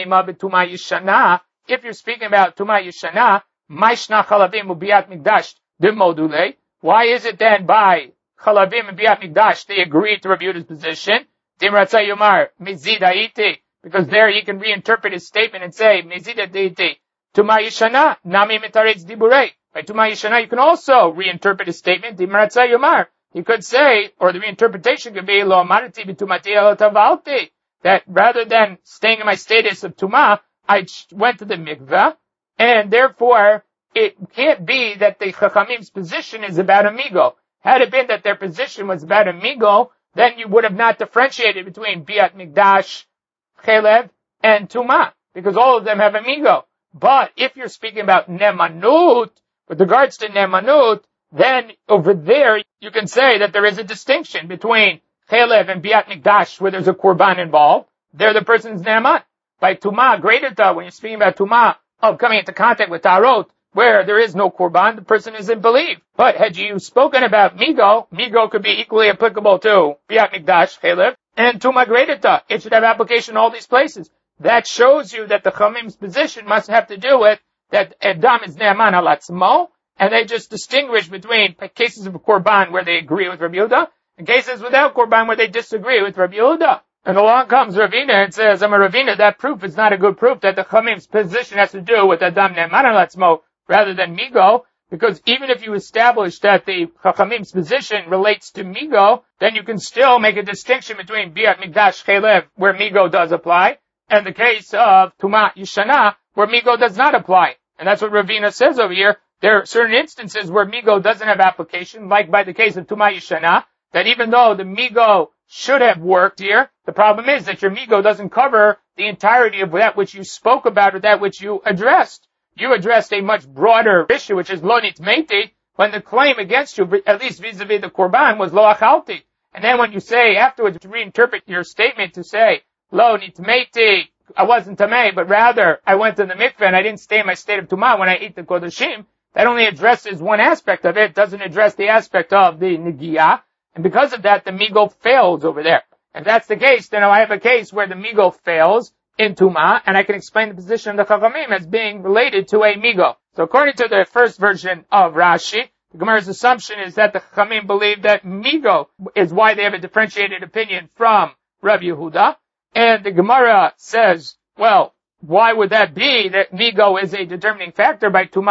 speaking about tumah yishana, maishna chalavim ubiat mikdash dimodule. Why is it then by chalavim and biat mikdash they agreed to review his position? Dimratza yomar mizida iti, because there he can reinterpret his statement and say mizida deiti tumah yishana nami mitaretz diburei. By tumah yishana you can also reinterpret his statement dimratza yomar. He could say, or the reinterpretation could be, lo amarati b'tumati elo tavalti, that rather than staying in my status of tumah, I went to the mikveh, and therefore, it can't be that the chachamim's position is about a migo. Had it been that their position was about a migo, then you would have not differentiated between biat mikdash, chalev, and tumah, because all of them have a migo. But if you're speaking about nemanut, with regards to nemanut, then over there you can say that there is a distinction between chalev and biat mikdash where there's a korban involved. There the person's ne'eman. By tumah, greater ta, when you're speaking about tumah of coming into contact with tarot, where there is no korban, the person isn't believed. But had you spoken about migo, migo could be equally applicable to biat mikdash, chalev, and tumah greater ta. It should have application in all these places. That shows you that the chamim's position must have to do with that Adam is ne'eman alatzmo, and they just distinguish between cases of korban where they agree with Rabbi Yehuda and cases without korban where they disagree with Rabbi Yehuda. And along comes Ravina and says, I'm a Ravina, that proof is not a good proof that the Chamim's position has to do with Adam Ne'eman alatzmo rather than Migo, because even if you establish that the Chachamim's position relates to Migo, then you can still make a distinction between Biat Mikdash Chalev, where Migo does apply, and the case of Tumah Yishana, where Migo does not apply. And that's what Ravina says over here. There are certain instances where Migo doesn't have application, like by the case of Tumah Yishana, that even though the Migo should have worked here, the problem is that your Migo doesn't cover the entirety of that which you spoke about or that which you addressed. You addressed a much broader issue, which is Lo Nitmeiti, when the claim against you, at least vis-a-vis the Korban, was Lo Achalti. And then when you say afterwards to reinterpret your statement to say, Lo Nitmeiti, I wasn't Tamei, but rather I went to the mikveh and I didn't stay in my state of Tumah when I ate the Kodashim, that only addresses one aspect of it, doesn't address the aspect of the Nigiyah. And because of that, the Migo fails over there. If that's the case, then I have a case where the Migo fails in Tumah, and I can explain the position of the Chachamim as being related to a Migo. So according to the first version of Rashi, the Gemara's assumption is that the Chachamim believe that Migo is why they have a differentiated opinion from Rabbi Yehuda. And the Gemara says, well, why would that be that Migo is a determining factor by Tumah?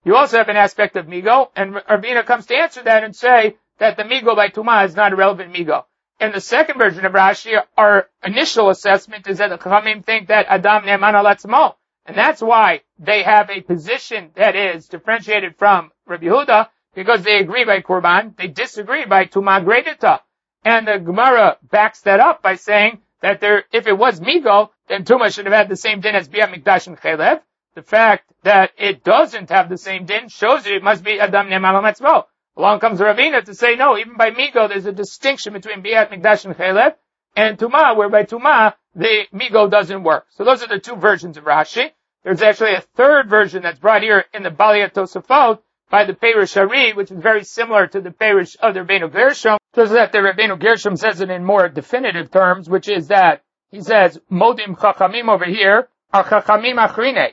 you also have an aspect of migo, and Ravina comes to answer that and say that the migo by Tumah is not a relevant migo. In the second version of Rashi, our initial assessment is that the Chachamim think that Adam Ne'eman al Atzmo, and that's why they have a position that is differentiated from Rabbi Yehuda, because they agree by Korban, they disagree by Tumah Gredita. And the Gemara backs that up by saying that there, if it was migo, then Tumah should have had the same din as Biyat Mikdash and Chelev. The fact that it doesn't have the same din shows that it must be Adam Ne'eman al Atzmo. Along comes Ravina to say, no, even by migo, there's a distinction between Biyat Mikdash and Chelev, and Tumah, where by Tumah, the migo doesn't work. So those are the two versions of Rashi. There's actually a third version that's brought here in the Baliyat Tosafot by the Perush Ari, which is very similar to the Perush of the Rabbeinu Gershom. So that the Rabbeinu Gershom says it in more definitive terms, which is that he says, Modim Chachamim over here are Chachamim Achrine,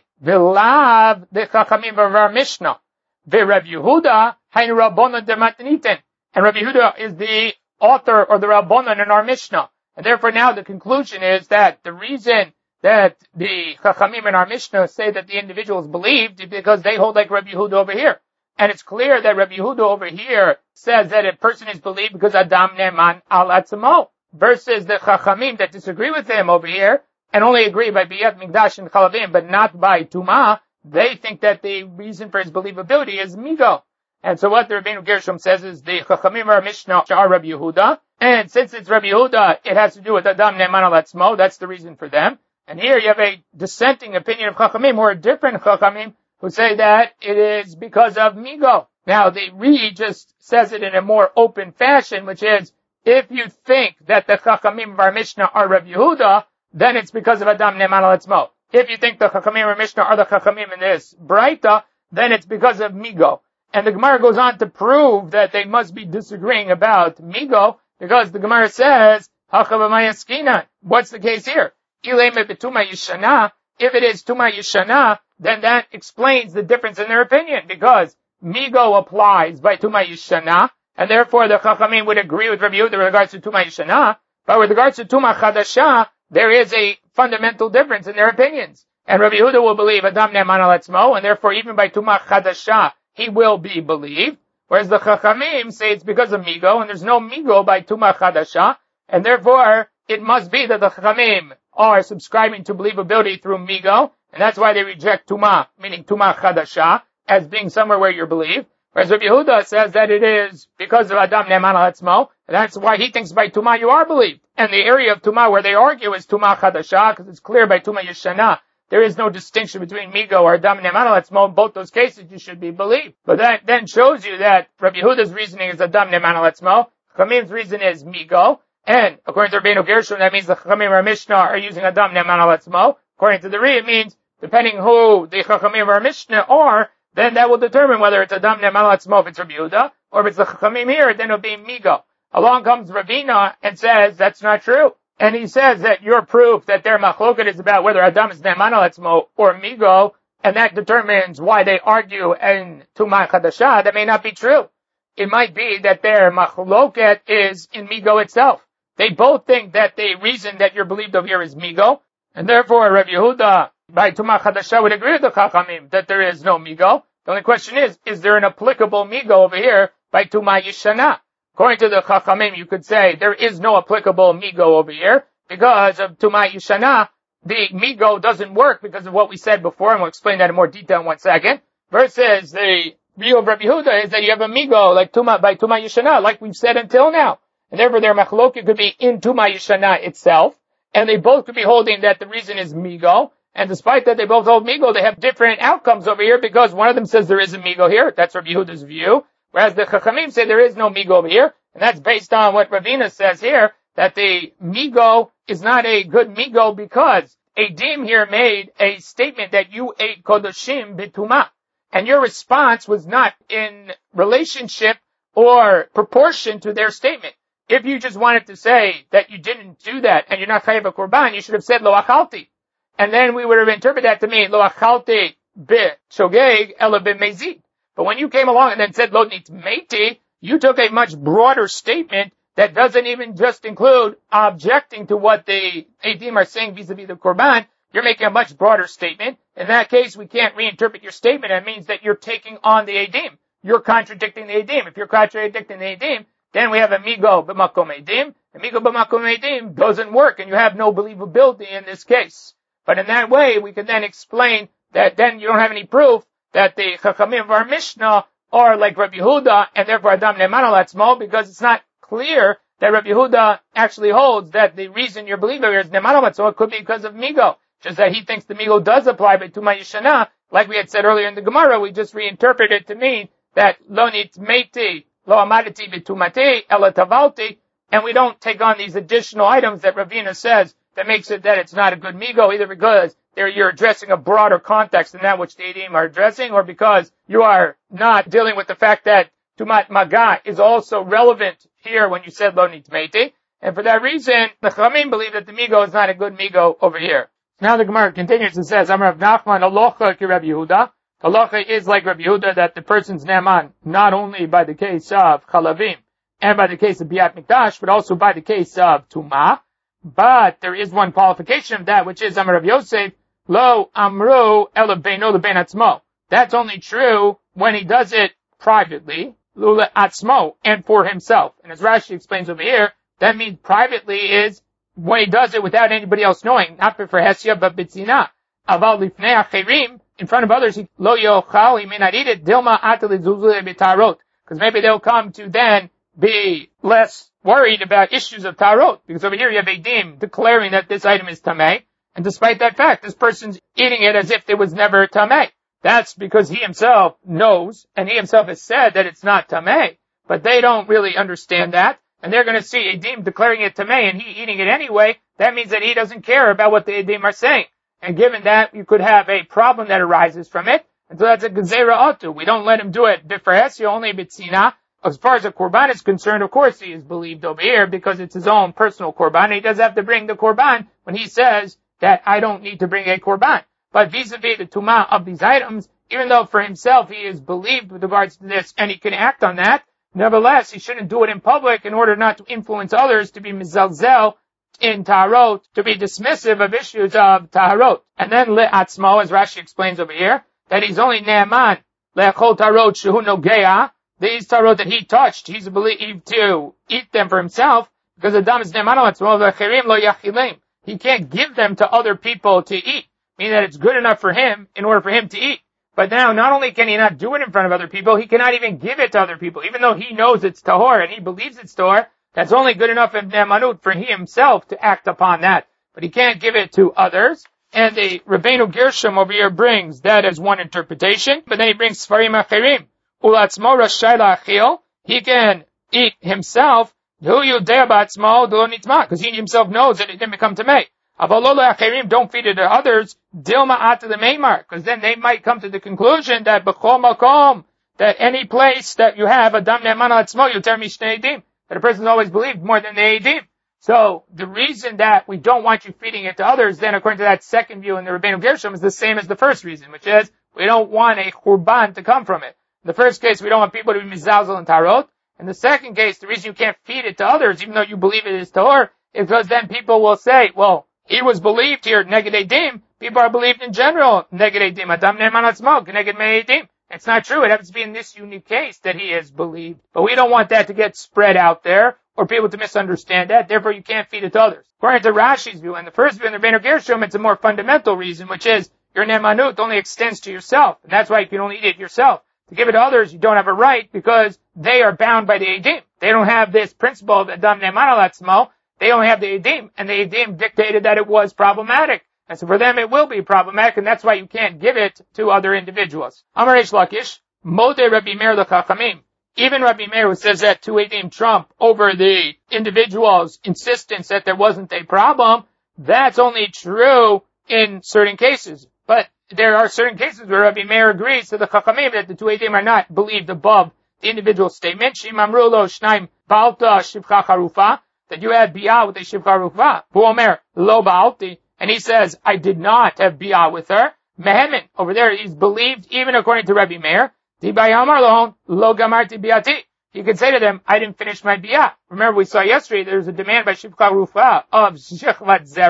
V'lav the Chachamim of our Mishnah. Rabbi Yehuda, Hainu Rabbonon de Matniten. And Rabbi Yehuda is the author or the Rabbonon in our Mishnah. And therefore now the conclusion is that the reason that the Chachamim in our Mishnah say that the individual is believed is because they hold like Rabbi Yehuda over here. And it's clear that Rabbi Yehuda over here says that a person is believed because Adam Ne'eman al Atzmo, versus the Chachamim that disagree with him over here and only agree by Biyat Mikdash and Chalavim, but not by Tumah. They think that the reason for his believability is migo. And so what the Rabbeinu Gershom says is the Chachamim are Mishnah are Rabbi Yehuda. And since it's Rabbi Yehuda, it has to do with Adam Ne'eman al Atzmo. That's the reason for them. And here you have a dissenting opinion of Chachamim, or a different Chachamim, who say that it is because of migo. Now the Ri just says it in a more open fashion, which is, if you think that the Chachamim of our Mishnah are Rabbi Yehuda, then it's because of Adam Ne'eman al Atzmo. If you think the Chachamim or Mishnah are the Chachamim in this Braita, then it's because of migo. And the Gemara goes on to prove that they must be disagreeing about migo, because the Gemara says, what's the case here? If it is Tuma Yishana, then that explains the difference in their opinion, because migo applies by Tuma Yishana, and therefore the Chachamim would agree with Rabbi Yehuda with regards to Tuma Yishana, but with regards to Tuma Chadasha, there is a fundamental difference in their opinions. And Rabbi Yehuda will believe Adam Ne'eman al Atzmo, and therefore even by Tumah Chadasha, he will be believed. Whereas the Chachamim say it's because of migo, and there's no migo by Tumah Chadasha, and therefore it must be that the Chachamim are subscribing to believability through migo, and that's why they reject Tumah, meaning Tumah Chadasha, as being somewhere where you're believed. Whereas Rabbi Yehuda says that it is because of Adam Ne'eman al Atzmo, and that's why he thinks by Tumah you are believed. And the area of Tumah where they argue is Tumah Chadasha, because it's clear by Tumah Yeshana, there is no distinction between migo or Adam Ne'eman al Atzmo. In both those cases, you should be believed. But that then shows you that Rabbi Yehuda's reasoning is Adam Ne'eman al Atzmo, Chachamim's reason is migo, and according to Rabbeinu Gershom, that means the Chachamim or Mishnah are using Adam Ne'eman al Atzmo. According to the Ri, it means, depending who the Chachamim or Mishnah are, then that will determine whether it's Adam Ne'eman al Atzmo if it's Rabbi Yehuda, or if it's the Chachamim here, then it'll be migo. Along comes Ravina and says that's not true. And he says that your proof that their machloket is about whether Adam is Ne'eman al Atzmo or migo, and that determines why they argue in Tumah Chadasha, that may not be true. It might be that their machloket is in migo itself. They both think that the reason that you're believed over here is migo, and therefore Rabbi Yehuda by Tumah Chadasha would agree with the Chachamim that there is no migo. The only question is, is there an applicable migo over here by Tumah Yishana? According to the Chachamim, you could say there is no applicable migo over here because of Tumah Yishana. The migo doesn't work because of what we said before, and we'll explain that in more detail in one second. Versus the view of Rabbi Yehuda is that you have a migo like Tumah by Tumah Yishana, like we've said until now. And therefore their machloket could be in Tumah Yishana itself, and they both could be holding that the reason is migo. And despite that they both hold migo, they have different outcomes over here because one of them says there is a migo here. That's Rabbi Yehuda's view. Whereas the Chachamim say there is no migo over here. And that's based on what Ravina says here, that the migo is not a good migo because Edim here made a statement that you ate kodoshim b'tumah. And your response was not in relationship or proportion to their statement. If you just wanted to say that you didn't do that and you're not chayav a korban, you should have said lo achalti. And then we would have interpreted that to mean lo achalti b'shogeg ela b'mezid. But when you came along and then said lo nitmeiti, you took a much broader statement that doesn't even just include objecting to what the Eidim are saying vis-a-vis the korban, you're making a much broader statement. In that case, we can't reinterpret your statement. It means that you're taking on the Eidim. You're contradicting the Eidim. If you're contradicting the Eidim, then we have amigo b'makom Eidim. Amigo b'makom Eidim doesn't work, and you have no believability in this case. But in that way, we can then explain that then you don't have any proof that the Chachamim of our Mishnah are like Rabbi Yehuda, and therefore Adam Ne'eman al Atzmo, because it's not clear that Rabbi Yehuda actually holds that the reason you're believing here is Ne'eman al Atzmo. It could be because of Migo. Just that he thinks the Migo does apply, but Tuma Yishana, like we had said earlier in the Gemara, we just reinterpreted it to mean that Lo Nitmeiti, Lo Amadati B'Tumati, Ela Tavalti, and we don't take on these additional items that Ravina says that makes it that it's not a good Migo, either because there you're addressing a broader context than that which the Eidim are addressing, or because you are not dealing with the fact that Tumat Maga is also relevant here when you said Lo Nitmeiti. And for that reason, the Chachamim believe that the Migo is not a good Migo over here. Now the Gemara continues and says, Amar Rav Nachman, Alocha ki Rabbi Yehuda. Halacha is like Rabbi Yehuda that the person's Ne'eman, not only by the case of Chalavim and by the case of Biat Mikdash, but also by the case of Tumah. But there is one qualification of that, which is Amar Rav Yosef, Lo Amru Ela Beino Lebein Atzmo. That's only true when he does it privately, Lule Atzmo, and for himself. And as Rashi explains over here, that means privately is when he does it without anybody else knowing, not for Hesia, but Bitzina. Aval Lifnei Acherim, in front of others, he Lo Yochal, he may not eat it, Dilma Atali Zuzule B'Tarot. Because maybe they'll come to then be less worried about issues of Tarot. Because over here you have Eidim declaring that this item is Tameh. And despite that fact, this person's eating it as if it was never Tameh. That's because he himself knows, and he himself has said that it's not Tameh. But they don't really understand that. And they're going to see Eidim declaring it Tameh and he eating it anyway. That means that he doesn't care about what the Eidim are saying. And given that, you could have a problem that arises from it. And so that's a Gezerah Otu. We don't let him do it B'Feresya, only B'Tzina. As far as the Korban is concerned, of course he is believed over here because it's his own personal Korban. He does have to bring the Korban when he says that I don't need to bring a Korban. But vis-a-vis the Tumah of these items, even though for himself he is believed with regards to this and he can act on that, nevertheless he shouldn't do it in public in order not to influence others to be mizalzel in Taharot, to be dismissive of issues of Taharot. And then le'atzmo, as Rashi explains over here, that he's only ne'eman le'achol Taharot shehu nogea, these Taharot that he touched, he's believed to eat them for himself, because Adam is ne'eman le'atzmo ve'achirim lo yachilim. He can't give them to other people to eat, meaning that it's good enough for him in order for him to eat. But now, not only can he not do it in front of other people, he cannot even give it to other people, even though he knows it's tahor and he believes it's tahor. That's only good enough in ne'emanut for he himself to act upon that. But he can't give it to others. And the Rabbeinu Gershom over here brings that as one interpretation. But then he brings Sfarim Acherim. Ulatzmo rashai la'achil. He can eat himself. Because he himself knows that it didn't become tamei. Avalola Acherim, don't feed it to others. Dilma ata the meimar. Because then they might come to the conclusion that b'chol makom, that any place that you have Adam ne'eman atzmo yoter mishnei edim, that a person is always believed more than the Eidim. So the reason that we don't want you feeding it to others, then according to that second view in the Rabbeinu Gershom, is the same as the first reason, which is we don't want a Churban to come from it. In the first case, we don't want people to be Mizalzel and Tarot. In the second case, the reason you can't feed it to others, even though you believe it is Tahor, is because then people will say, well, he was believed here, Neged Eidim. People are believed in general, Neged Eidim. Adam Ne'eman Atzmo, Neged Mei Eidim. It's not true. It happens to be in this unique case that he is believed. But we don't want that to get spread out there or people to misunderstand that. Therefore, you can't feed it to others. According to Rashi's view, and the first view in the Rabbeinu Gershom, it's a more fundamental reason, which is your ne'emanut only extends to yourself. And that's why you can only eat it yourself. To give it to others, you don't have a right because they are bound by the Eidim. They don't have this principle of Adam Ne'eman al Atzmo. They only have the Eidim. And the Eidim dictated that it was problematic. And so for them it will be problematic, and that's why you can't give it to other individuals. Amar Reish Lakish, Modeh Rabbi Meir l'Chachamim. Even Rabbi Meir, who says that two Eidim trump over the individual's insistence that there wasn't a problem, that's only true in certain cases. But there are certain cases where Rabbi Meir agrees to the Chachamim that the two Eidim are not believed above the individual statement. Shim amru lo shnaim balta shivcha charufa, that you had biyah with a shivcha charufa. Hu omer lo baalti. And he says, I did not have biyah with her. Mehemin, over there, he's believed, even according to Rabbi Meir. Dibayamar lohon, lo gamarti biyati. He could say to them, I didn't finish my biyah. Remember, we saw yesterday, there was a demand by Shivcha Rufa of Shechvat Zera,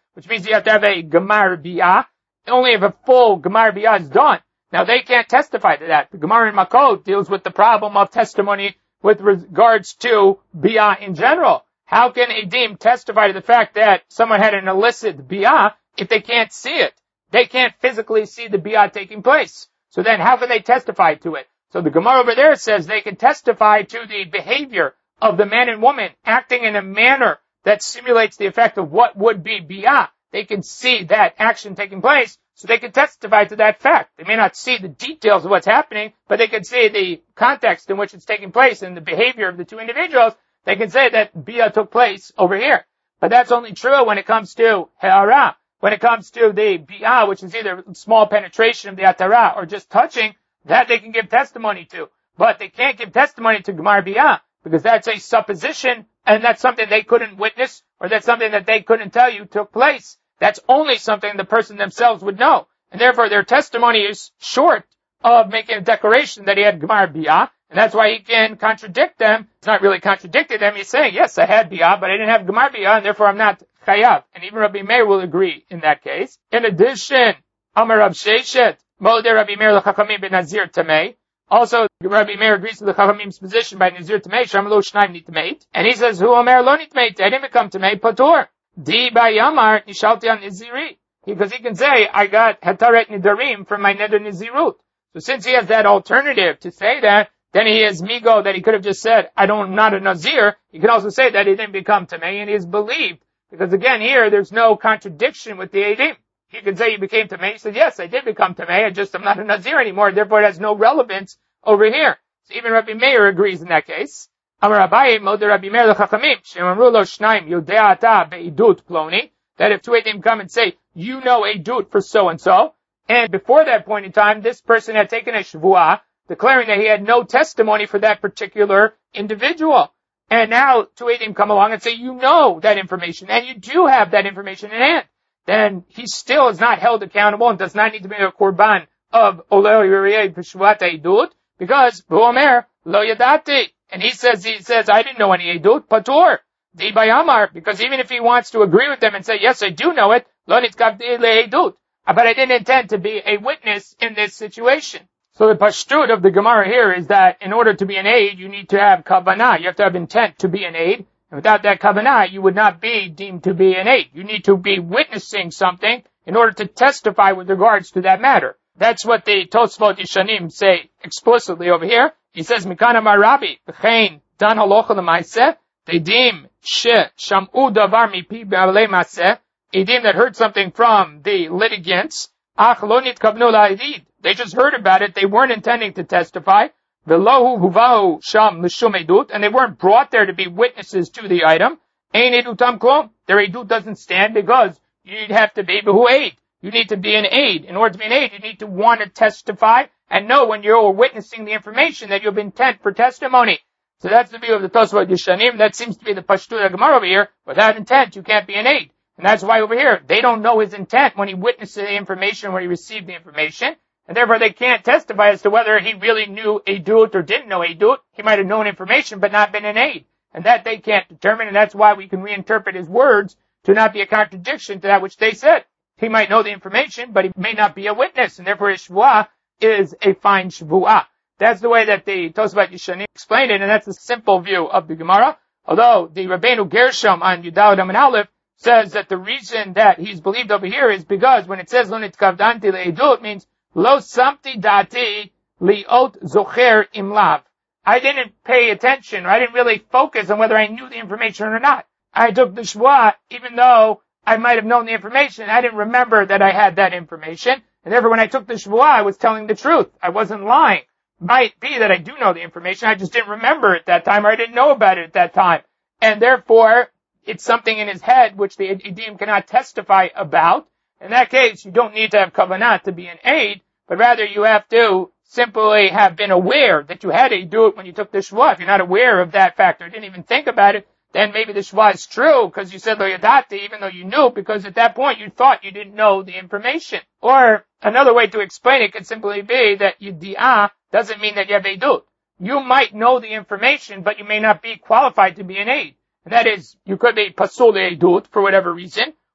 which means you have to have a Gemar Biyah. Only if a full Gemar Biyah is done. Now they can't testify to that. The Gemara in Makot deals with the problem of testimony with regards to Biyah in general. How can a Edim testify to the fact that someone had an illicit Biyah if they can't see it? They can't physically see the Biyah taking place. So then how can they testify to it? So the Gemara over there says they can testify to the behavior of the man and woman acting in a manner that simulates the effect of what would be Biyah. They can see that action taking place, so they can testify to that fact. They may not see the details of what's happening, but they can see the context in which it's taking place and the behavior of the two individuals. They can say that Biyah took place over here. But that's only true when it comes to He'ara. When it comes to the Biyah, which is either small penetration of the Atara or just touching, that they can give testimony to. But they can't give testimony to Gemar Biyah, because that's a supposition, and that's something they couldn't witness, or that's something that they couldn't tell you took place. That's only something the person themselves would know. And therefore their testimony is short of making a declaration that he had Gemar Biyah, and that's why he can contradict them. It's not really contradicting them. He's saying, yes, I had Biyah, but I didn't have Gemar Biyah, and therefore I'm not Chayav. And even Rabbi Meir will agree in that case. In addition, Amar Rav Sheshet, Molder Rabbi Meir l'chachamim ben Nazir Tamei. Also, Rabbi Meir agrees to the Chachamim's position by Nazir Tamei, Shamalo Shnaim Nitmeit. And he says, Hu Omer lo nitmeit, I didn't become Tamei, Patur. Di by Yamar, Nishalti on Niziri. Because he can say, I got Hataret Nidarim from my Neder Nizirut. So since he has that alternative to say that, then he has Migo that he could have just said, I don't, I'm not a Nazir. He can also say that he didn't become Tamei, and he is believed. Because again, here, there's no contradiction with the Eidim. He could say he became Tamei. He said, yes, I did become Tamei. I just, I'm not a Nazir anymore. Therefore, it has no relevance over here. So even Rabbi Meir agrees in that case. Amar Abaye, Moder Rabbi Meir l'chachamim, she'amru lo shnaim, yodea ata be'idut ploni, that if two Eidim come and say, you know Eidut for so-and-so, and before that point in time, this person had taken a shvuah, declaring that he had no testimony for that particular individual. And now two Eidim come along and say, you know that information, and you do have that information in hand. Then he still is not held accountable and does not need to be a korban of Oleh Yuriyeh B'Shvuat Eidut, because V'omer Lo Yadati. And he says, he says, I didn't know any Eidut, Patur. Di Bayamar, because even if he wants to agree with them and say, yes, I do know it, Lo Nitkavdi Le Eidut. But I didn't intend to be a witness in this situation. So the pashtut of the Gemara here is that in order to be an aid, you need to have kavanah. You have to have intent to be an aid. And without that kavanah, you would not be deemed to be an aid. You need to be witnessing something in order to testify with regards to that matter. That's what the Tosfot Yishanim say explicitly over here. He says, Mikana Marabi, B'chein, Dan halocha l'maaseh, Edim she sham'u davar mipi b'alei maaseh, Edim that heard something from the litigants, Ach lo nitkavnu la'edid. They just heard about it. They weren't intending to testify. V'lohu huvahu sham l'shum edut, and they weren't brought there to be witnesses to the item. Ein edutam klom. Their edut doesn't stand because you'd have to be behu aid. You need to be an aid. In order to be an aid, you need to want to testify and know when you're witnessing the information that you have intent for testimony. So that's the view of the Tosfot Yishanim. That seems to be the Pashtut of Gemara over here. Without intent, you can't be an aid. And that's why over here, they don't know his intent when he witnessed the information, when he received the information. And therefore they can't testify as to whether he really knew Eidut or didn't know Eidut. He might have known information but not been an aid. And that they can't determine, and that's why we can reinterpret his words to not be a contradiction to that which they said. He might know the information, but he may not be a witness, and therefore his shvuah is a fine shvuah. That's the way that the Tosfot Yishanim explained it, and that's the simple view of the Gemara. Although the Rabbeinu Gershom on Yudal Dam and Aleph says that the reason that he's believed over here is because when it says lo nitkavdanti le'edut means lo samti dati liot zocher imlav. I didn't pay attention, or I didn't really focus on whether I knew the information or not. I took the shvuah, even though I might have known the information, I didn't remember that I had that information. And therefore when I took the shvuah, I was telling the truth. I wasn't lying. Might be that I do know the information, I just didn't remember it at that time, or I didn't know about it at that time. And therefore, it's something in his head which the Edim cannot testify about. In that case, you don't need to have kavanah to be an aid, but rather you have to simply have been aware that you had Eidut when you took the shvuah. If you're not aware of that factor, didn't even think about it, then maybe the shvuah is true because you said lo yadati, even though you knew, because at that point you thought you didn't know the information. Or another way to explain it could simply be that yedi'ah doesn't mean that you have Eidut. You might know the information, but you may not be qualified to be an aid. And that is, you could be pasul Eidut for whatever reason,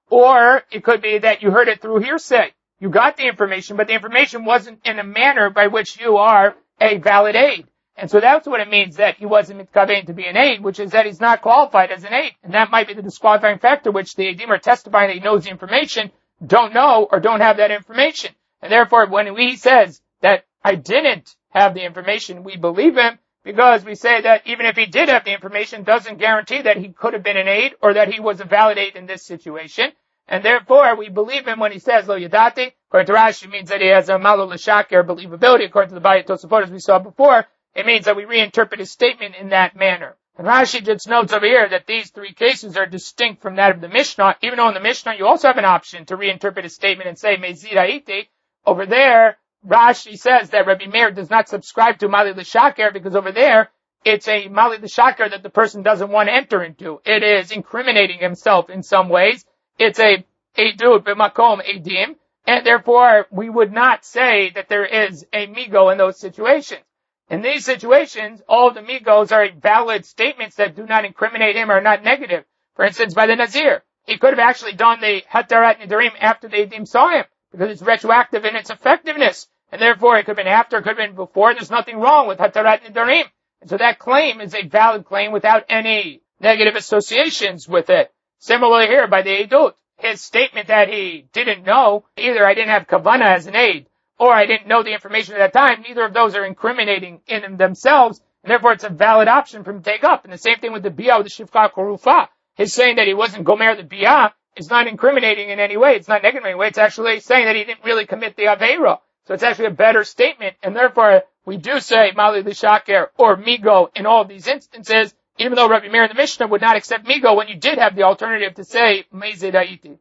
Or it could be that you heard it through hearsay. You got the information, but the information wasn't in a manner by which you are a valid aid. And so that's what it means that he wasn't mitkaven to be an aid, which is that he's not qualified as an aid. And that might be the disqualifying factor, which the Eidim are testifying that he knows the information, don't know, or don't have that information. And therefore, when he says that I didn't have the information, we believe him, because we say that even if he did have the information, doesn't guarantee that he could have been an aid, or that he was a valid aid in this situation. And therefore, we believe him when he says, lo yadati. According to Rashi, means that he has a malo l'shaker believability. According to the Bayit Tosafot, as we saw before, it means that we reinterpret his statement in that manner. And Rashi just notes over here that these three cases are distinct from that of the Mishnah, even though in the Mishnah you also have an option to reinterpret his statement and say, mezid ha'iti. Over there, Rashi says that Rabbi Meir does not subscribe to mali l'shaker, because over there, it's a mali l'shaker that the person doesn't want to enter into. It is incriminating himself in some ways. It's a edut b'makom edim, and therefore we would not say that there is a migo in those situations. In these situations, all of the migos are valid statements that do not incriminate him or are not negative. For instance, by the Nazir, he could have actually done the hatarat nidarim after the edim saw him, because it's retroactive in its effectiveness, and therefore it could have been after, it could have been before. There's nothing wrong with hatarat nidarim, and so that claim is a valid claim without any negative associations with it. Similarly here, by the edut, his statement that he didn't know, either I didn't have kavana as an aid, or I didn't know the information at that time, neither of those are incriminating in themselves, and therefore it's a valid option for him to take up. And the same thing with the biyah, with the shifka korufa. His saying that he wasn't gomer the biyah is not incriminating in any way. It's not negative in any way. It's actually saying that he didn't really commit the aveira. So it's actually a better statement, and therefore we do say mali l'shaker or migo in all of these instances, even though Rabbi Meir in the Mishnah would not accept migo when you did have the alternative to say mezid ha'iti.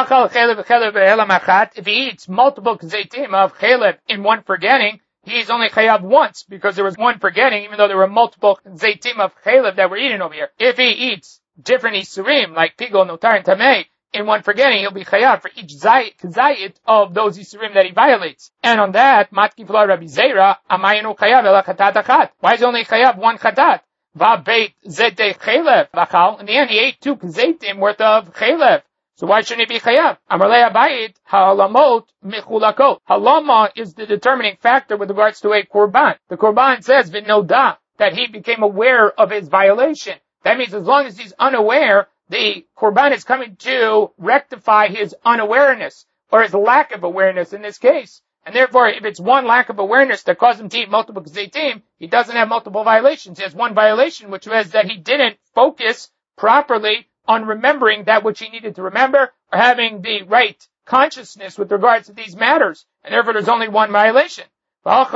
If he eats multiple kzeitim of chelev in one forgetting, he's only chayav once, because there was one forgetting, even though there were multiple kzeitim of chelev that were eaten over here. If he eats different isurim, like pigol, notar, and tamei, in one forgetting, he'll be chayav for each zayit of those isurim that he violates. And on that, matkif la Rabbi Zeira, amayinu chayav ela chatat achat. Why is he only chayav one chatat? Va beit zete chelev lachal. In the end, he ate two kzeitim worth of chelev. So why shouldn't he be chayav? Amarlei abayit ha'alamot mechulakot. Halama is the determining factor with regards to a korban. The korban says v'noda, that he became aware of his violation. That means as long as he's unaware, the korban is coming to rectify his unawareness, or his lack of awareness in this case. And therefore, if it's one lack of awareness that caused him to eat multiple kzeitim, he doesn't have multiple violations. He has one violation, which was that he didn't focus properly on remembering that which he needed to remember, or having the right consciousness with regards to these matters. And therefore there's only one violation. There's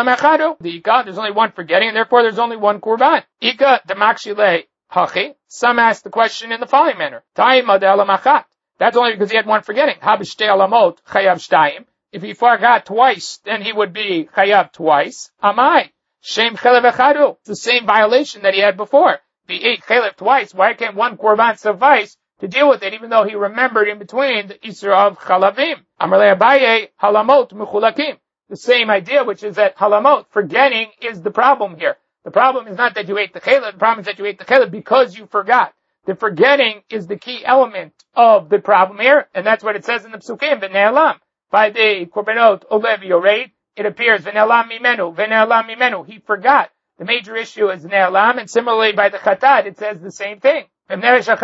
only one forgetting, and therefore there's only one korban. Some ask the question in the following manner. That's only because he had one forgetting. If he forgot twice, then he would be chayav twice. Amai. It's the same violation that he had before. If he ate chelev twice, why can't one korban suffice to deal with it, even though he remembered in between the isur of chalavim? Amarle Abaye, halamot mechulakim. The same idea, which is that halamot, forgetting, is the problem here. The problem is not that you ate the chelev, the problem is that you ate the chelev because you forgot. The forgetting is the key element of the problem here, and that's what it says in the psukim, v'ne'elam. By the korbanot olev yored, it appears, v'ne'elam mimenu, v'ne'elam mimenu, he forgot. The major issue is ne'elam, and similarly by the chatat, it says the same thing. Then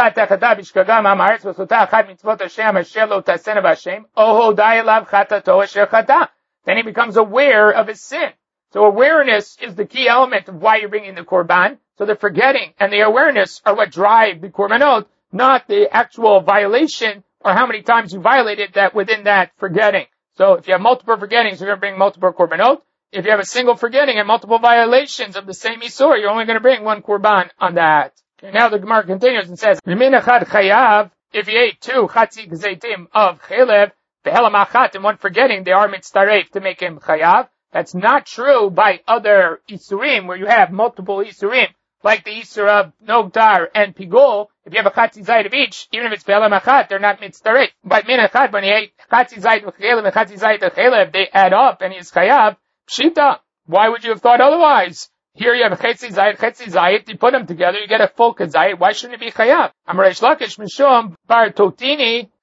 he becomes aware of his sin. So awareness is the key element of why you're bringing the korban. So the forgetting and the awareness are what drive the korbanot, not the actual violation or how many times you violated that within that forgetting. So if you have multiple forgettings, you're going to bring multiple korbanot. If you have a single forgetting and multiple violations of the same isur, you're only going to bring one korban on that. Okay, now the Gemara continues and says, if you ate two chatzi gzeitim of chelev, behelam achat, and one forgetting, they are mitztaref to make him chayav. That's not true by other isurim, where you have multiple isurim, like the isur of nogtar and pigol. If you have a chatzi zayit of each, even if it's behelam achat, they're not mitztaref. But min achat, when you ate chatzi zayit of chelev and chatzi zayit of chelev, they add up and he's chayav. Pshita. Why would you have thought otherwise? Here you have a chetzi zayit, chetzi zayit, you put them together, you get a full kazayit. Why shouldn't it be chayav? Amaresh lakish mishum bar totini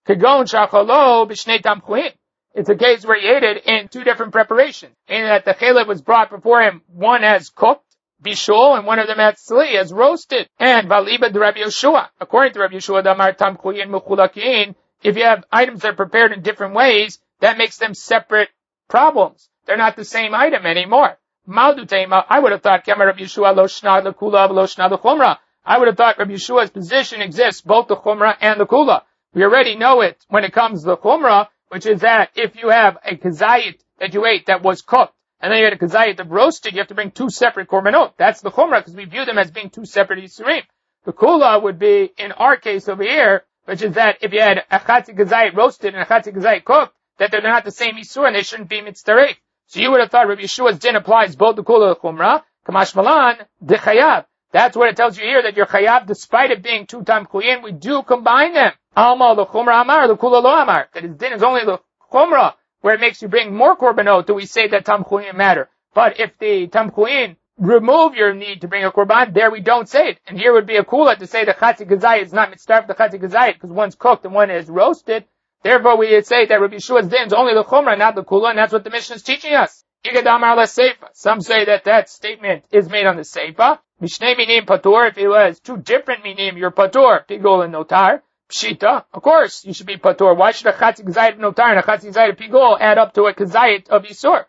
It's a case where he ate it in two different preparations, meaning that the chalev was brought before him, one as cooked, bishul, and one of them as tzli, as roasted. And valiba de Rabbi Yeshua, according to Rabbi Yeshua, damar tamchuyin mechulakin, if you have items that are prepared in different ways, that makes them separate problems. They're not the same item anymore. Maldutema, I would have thought, Kama Rabbi Yeshua lo shna the kula lo shna the chumra. I would have thought Rabbi Yeshua's position exists, both the chumra and the kula. We already know it when it comes to the chumra, which is that if you have a kazayit that you ate that was cooked, and then you had a kazayit that roasted, you have to bring two separate korbanot. That's the chumrah, because we view them as being two separate yisurim. The kula would be, in our case over here, which is that if you had a chatzi kazayit roasted and a chatzi kazayit cooked, that they're not the same yisur and they shouldn't be mitzdaref. So you would have thought Rabbi Yeshua's din applies both the kula and the chumrah. Kamash malan, de chayav. That's what it tells you here, that your chayav, despite it being two tam kuyin, we do combine them. Alma the chumrah amar, the kula lo amar. That his din is only the chumrah, where it makes you bring more korbanot, do we say that tam kuyin matter. But if the tam kuyin remove your need to bring a korban, there we don't say it. And here would be a kula to say the chatzi kazayit is not mitzdarf the chatzi kazayit, because one's cooked and one is roasted. Therefore we would say that Rabbi Yeshua's din is only the chumrah, not the kula, and that's what the Mishnah is teaching us. Some say that that statement is made on the seifa. Mishnei minim patur, if it was two different minim, you're patur, pigol and notar. Pshita, of course, you should be patur. Why should a chatzi kazayit of notar and a chatzi kazayit of pigol add up to a kazayit of yisur?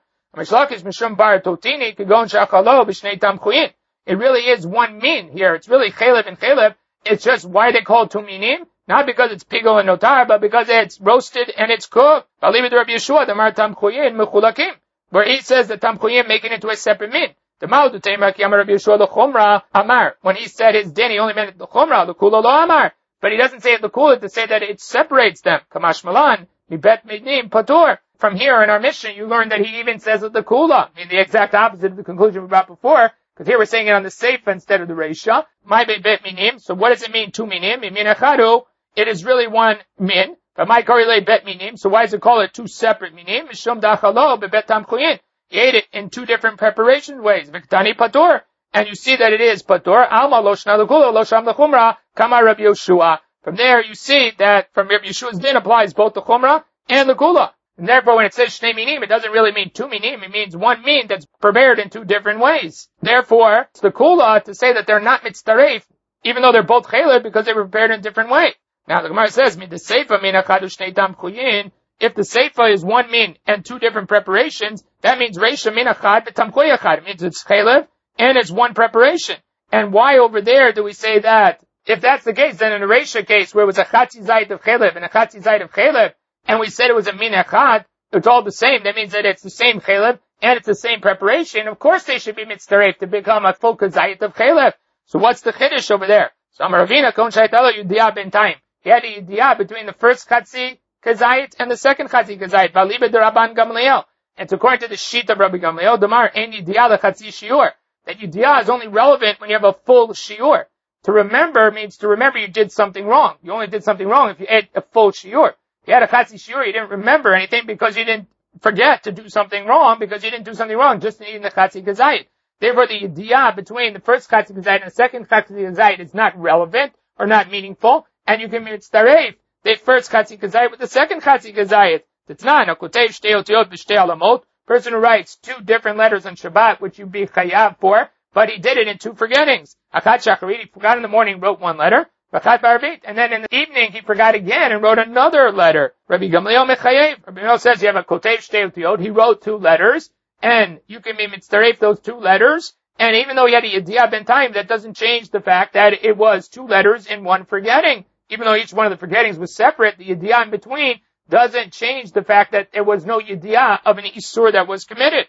It really is one min here. It's really chalev and chalev. It's just why they call it two minim. Not because it's pigol and notar, but because it's roasted and it's cooked. Where he says that tamchuyim making it into a separate min. When he said his din, he only meant the chumrah, the kula lo amar. But he doesn't say the kula to say that it separates them. Kamash malan, mibet midnim patur. From here in our mission, you learn that he even says that the kula, I mean the exact opposite of the conclusion we brought before, because here we're saying it on the seifa instead of the reisha. My bet minim. So what does it mean, two minim? Min achadu. It is really one min. But my korele bet minim. So why does it call it two separate minim? Mishum dachalo bebet tamchuyin. He ate it in two different preparation ways. Viktani patur. And you see that it is patur. Alma lo shna l'kula lo sham l'chumra. Kama Rabbi Yeshua. From there you see that from Rabbi Yeshua's din applies both the chumra and the kula. And therefore when it says shnei minim, it doesn't really mean two minim. It means one min that's prepared in two different ways. Therefore, it's the kula to say that they're not mitzdaref, even though they're both chalev because they were prepared in a different way. Now the Gemara says, "Min the seifa min achadu shnei tam chuyin." If the seifa is one min and two different preparations, that means reisha min achad v'tam chuy achad. It means it's chalev and it's one preparation. And why over there do we say that? If that's the case, then in a reisha case where it was a chatzi zayit of chalev and a chatzi zayit of chalev, and we said it was a min achad, it's all the same. That means that it's the same chalev and it's the same preparation. Of course, they should be mitzdaref to become a full kazayit of chalev. So what's the chiddush over there? So Amar Ravina kon shaytalo yudiyah ben time. He had a yudiyah between the first chatzi kazayit and the second chatzi kazayit. Valiba de Rabban Gamliel. And according to the sheet of Rabbi Gamliel, Damar ein yudiyah lechatzi shiur. That yudiyah is only relevant when you have a full shiur. To remember means to remember you did something wrong. You only did something wrong if you ate a full shiur. If you had a chatzi shiur, you didn't remember anything because you didn't forget to do something wrong, because you didn't do something wrong just in eating the chatzi kazayit. Therefore, the yudiyah between the first chatzi kazayit and the second chatzi kazayit is not relevant or not meaningful, and you can mitzdaref the first chatzi kazayit with the second chatzi kazayit. T'tnan, hakotev shtei otiyot b'shtei alamot. Person who writes two different letters on Shabbat, which you be chayav for, but he did it in two forgettings. Achat shacharit, he forgot in the morning, wrote one letter. V'chat b'arvit, and then in the evening he forgot again and wrote another letter. Rabbi Gamliel mechayev. Rabbi Gamliel says you have a kotev shtei otiyot. He wrote two letters, and you can be mitzdaref those two letters. And even though he had a yediyah ben time, that doesn't change the fact that it was two letters in one forgetting. Even though each one of the forgettings was separate, the yediyah in between doesn't change the fact that there was no yediyah of an isur that was committed.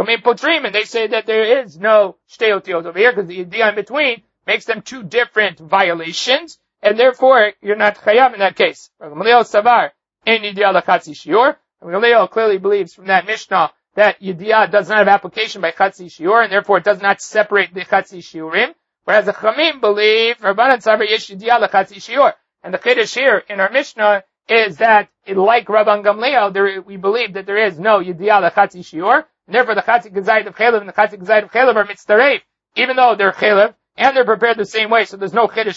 And they say that there is no shtei otiyot over here because the yediyah in between makes them two different violations, and therefore you're not chayav in that case. Gamliel savar ein yediyah lechatzi shiur. Gamliel clearly believes from that Mishnah that yediyah does not have application by chatzi shiur, and therefore it does not separate the chatzi shiurim. Whereas the Chamim believe Rabbanan savar yesh yediyah lechatzi shiur. And the chiddush here in our Mishnah is that, like Rabban Gamliel, there, we believe that there is no yediyah lechatzi shiur, and therefore the chatzi kazayit of chalev and the chatzi kazayit of chalev are mitzdaref, even though they're chalev and they're prepared the same way, so there's no chiddush at all.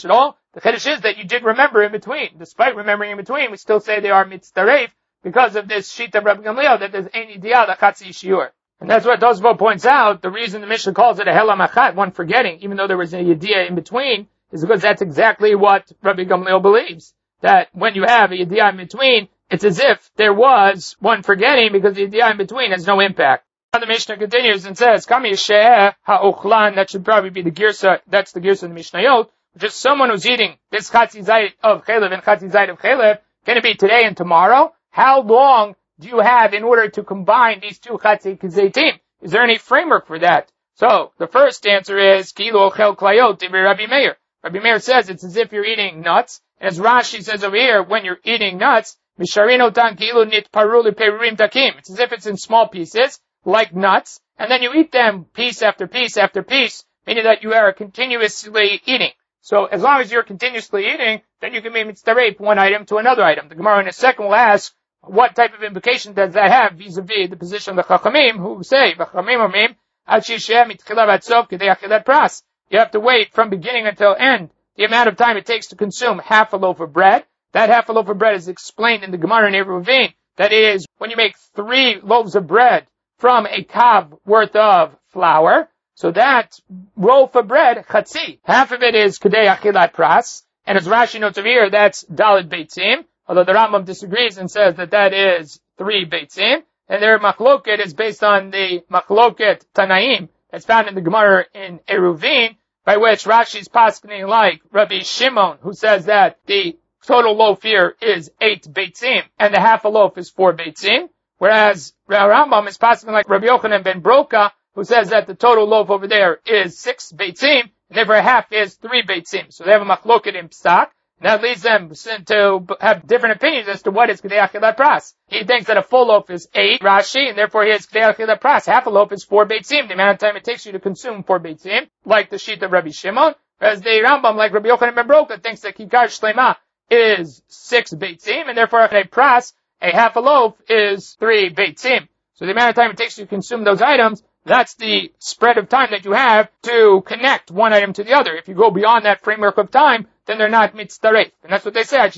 The chiddush is that you did remember in between. Despite remembering in between, we still say they are mitzdaref because of this sheet of Rabbi Gamliel that there's ein idiyah l'chatzi shiur. And that's what Tosfot points out. The reason the Mishnah calls it a helam achat, one forgetting, even though there was a yediyah in between, is because that's exactly what Rabbi Gamliel believes. That when you have a yediyah in between, it's as if there was one forgetting because the yediyah in between has no impact. Now the Mishnah continues and says, Kami she'eh ha'ochlan, that should probably be the girsa, that's the girsa of the Mishnayot, which is someone who's eating this chatzi zayit of chelev and chatzi zayit of chelev, can it be today and tomorrow? How long do you have in order to combine these two chatzi zaytim? Is there any framework for that? So, the first answer is, Kilo ochel klayot, Divrei Rabbi Meir. Rabbi Meir says it's as if you're eating nuts. As Rashi says over here, when you're eating nuts, Misharin otan kilo nitparu leperurim takim. It's as if it's in small pieces, like nuts, and then you eat them piece after piece after piece, meaning that you are continuously eating. So as long as you're continuously eating, then you can be mitzdaref one item to another item. The Gemara in a second will ask, what type of implication does that have vis-a-vis the position of the Chachamim, who say, Chachamim omrim, ad shishem mitchilav ad sof kedei achilat pras. You have to wait from beginning until end. The amount of time it takes to consume half a loaf of bread. That half a loaf of bread is explained in the Gemara in Eruvin. That is, when you make three loaves of bread from a kav worth of flour, so that loaf of bread, chatzi, half of it is kedei achilat pras, and as Rashi notes over here, that's daled beitzim, although the Rambam disagrees and says that that is three beitzim, and their machloket is based on the machloket Tanaim that's found in the Gemara in Eruvin, by which Rashi's paskening like Rabbi Shimon, who says that the total loaf here is eight beitzim, and the half a loaf is four beitzim, whereas Rambam is paskening like Rabbi Yochanan ben Broka, who says that the total loaf over there is six beitzim, and therefore half is three beitzim. So they have a machloket in psak, and that leads them to have different opinions as to what is kedei achilat pras. He thinks that a full loaf is eight, Rashi, and therefore he has kedei achilat pras. Half a loaf is four beitzim, the amount of time it takes you to consume four beitzim, like the sheet of Rabbi Shimon, whereas the Rambam, like Rabbi Yochanan ben Broka, thinks that kikar shlema is six beitzim, and therefore a pras, a half a loaf, is three beitzim. So the amount of time it takes you to consume those items, that's the spread of time that you have to connect one item to the other. If you go beyond that framework of time, then they're not mitzdaref. And that's what they say, then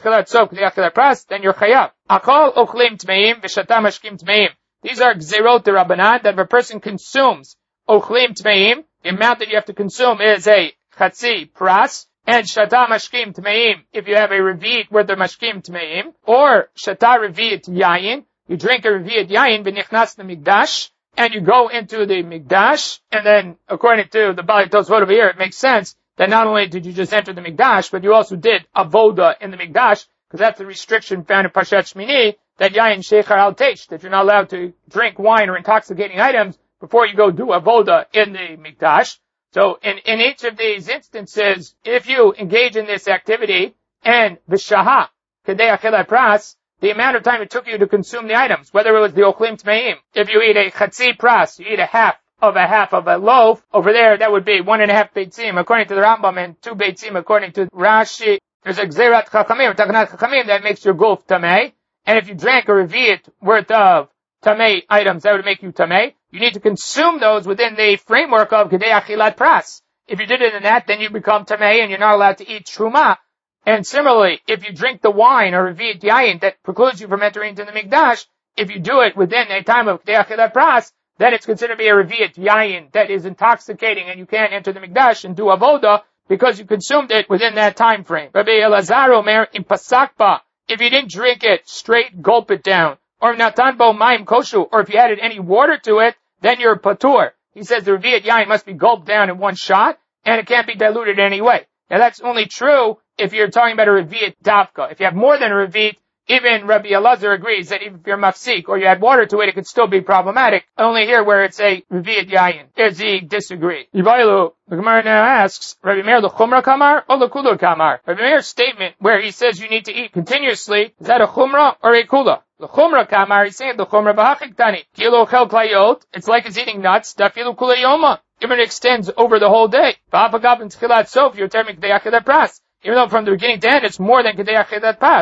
you're chayav. Akol ochlim tmeim v'shata mashkim tmeim. These are gzerot derabanan, that if a person consumes ochlim tmeim, the amount that you have to consume is a chatzi pras, and shata mashkim tmeim, if you have a revi'it worth of mashkim tmeim, or shata revi'it yayin, you drink a revi'it yayin v'nichnas l'migdash, and you go into the Mikdash, and then, according to the Bali Tosfot over here, it makes sense that not only did you just enter the Mikdash, but you also did avoda in the Mikdash, because that's the restriction found in Parshat Shmini, that yayin sheichar al teish, that you're not allowed to drink wine or intoxicating items before you go do avoda in the Mikdash. So, in, in each of these instances, if you engage in this activity, and v'shaha, kedei achilat pras, the amount of time it took you to consume the items, whether it was the ochlim tmeim. If you eat a chatzi pras, you eat a half of a half of a loaf, over there that would be one and a half beitzim according to the Rambam, and two beitzim according to Rashi. There's a gzerat chachamim, or takanat chachamim, that makes your gulf tamei. And if you drank a revi'it worth of tamei items, that would make you tamei. You need to consume those within the framework of kedei achilat pras. If you did it in that, then you become tamei, and you're not allowed to eat truma. And similarly, if you drink the wine or revi'it yayin that precludes you from entering into the Mikdash, if you do it within a time of kedei achilat pras, then it's considered to be a revi'it yayin that is intoxicating, and you can't enter the Mikdash and do avoda because you consumed it within that time frame. Rabbi Elazar Omer in pasakba, if you didn't drink it, straight gulp it down, or natan bo mayim koshu, or if you added any water to it, then you're patur. He says the revi'it yayin must be gulped down in one shot, and it can't be diluted in any way. Now that's only true if you're talking about a revi'it davka. If you have more than a revi'it, even Rabbi Elazar agrees that even if you're mafsik or you add water to it, it could still be problematic. Only here where it's a revi'it yayin does he disagree. Yivailu, the Gemara now asks, Rabbi Meir l'chumra kamar or l'kula kamar? Rabbi Meir's statement where he says you need to eat continuously, is that a chumra or a kula? L'chumra kamar, he's saying l'chumra b'hachik tani. Kilo chel klayot, it's like it's eating nuts, dafilu kula yoma. Even it extends over the whole day. V'apagav in tchilat sof, you're termik kedei achilat pras. Even though from the beginning to end, it's more than kedei achilat pras.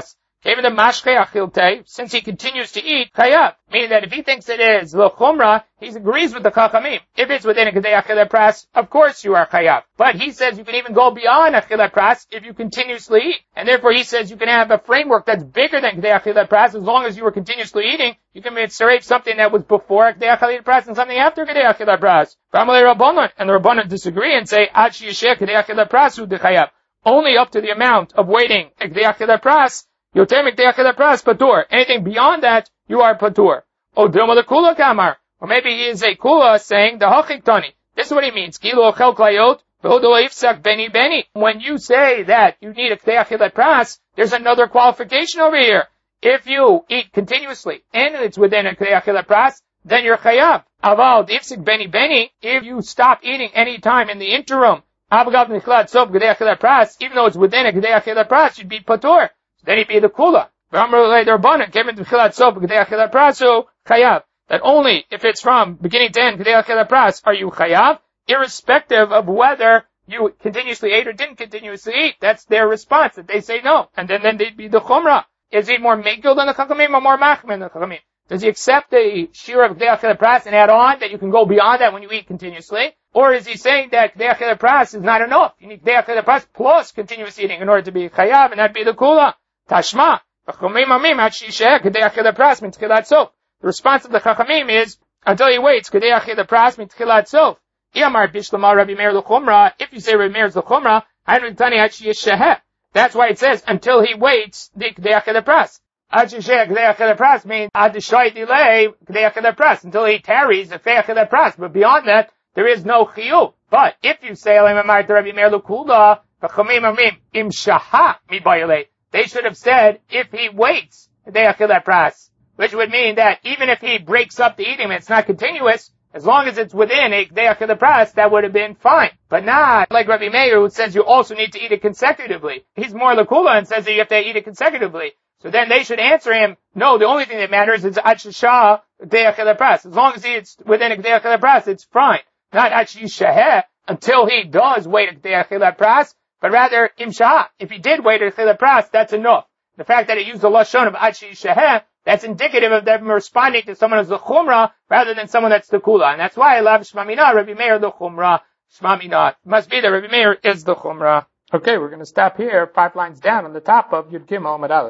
Even the mashke achilte, since he continues to eat, chayav. Meaning that if he thinks it is l'chumra, he agrees with the chachamim. If it's within a kedei achilat pras, of course you are chayav. But he says you can even go beyond achilat pras if you continuously eat. And therefore he says you can have a framework that's bigger than kedei achilat pras as long as you were continuously eating. You can mitzaref something that was before kedei achilat pras and something after kedei achilat pras. And the Rabbanan disagree and say, Ad sheyesheh kedei achilat pras hu dechayav. Only up to the amount of waiting kedei achilat pras, yoter mikdei achilat pras patur. Anything beyond that, you are patur. O dilma the kula kamar. Or maybe he is a kula saying the hachik tani. This is what he means. Kilu ochel klayot, v'hodo ifsak beni beni. When you say that you need a kedei achilat pras, there's another qualification over here. If you eat continuously and it's within a kedei achilat pras, then you're chayav. Aval ifsak beni beni. If you stop eating any time in the interim, even though it's within a kedei achilat pras, you'd be patur. Then he'd be the kula. That only if it's from beginning to end kedei achilat pras are you chayav, irrespective of whether you continuously ate or didn't continuously eat. That's their response, that they say no. And then, then they'd be the chumrah. Is he more megil than the chachamim or more machmir than the chachamim? Does he accept the shira of kedei achilat pras and add on that you can go beyond that when you eat continuously? Or is he saying that kedei achilat pras is not enough? You need kedei achilat pras plus continuous eating in order to be chayav, and that'd be the kula. Tashma. The response of the chachamim is, until he waits, kedei achilat pras mitchilat sof. If you say Rabbi Meir is the chumrah, that's why it says, until he waits, the kedei achilat pras. Kedei achilat pras means, ad shoy delay, kedei achilat pras, until he tarries, the fei achilat pras. But beyond that, there is no chiyuv. But if you say, Rabbi Meir l'kulda, v'chomim amim, im shaha mi bayalei, they should have said, if he waits, kedei achilat pras. Which would mean that even if he breaks up the eating and it's not continuous, as long as it's within a kedei achilat pras, that would have been fine. But not like Rabbi Meir, who says you also need to eat it consecutively. He's more l'kula and says that you have to eat it consecutively. So then they should answer him, no, the only thing that matters is ad sheshah kedei achilat pras. As long as it's within a kedei achilat pras, it's fine. Not ad shesheh, until he does wait a kedei achilat pras, but rather im shah. If he did wait a kedei achilat pras, that's enough. The fact that he used the lashon of ad shesheh, that's indicative of them responding to someone who's the chumrah rather than someone that's the kula. And that's why I love Shmamina, Rabbi Meir the chumrah, Shmamina. Must be that Rabbi Meir is the chumrah. Okay, we're going to stop here, five lines down on the top of Yud Gimel Amud Aleph.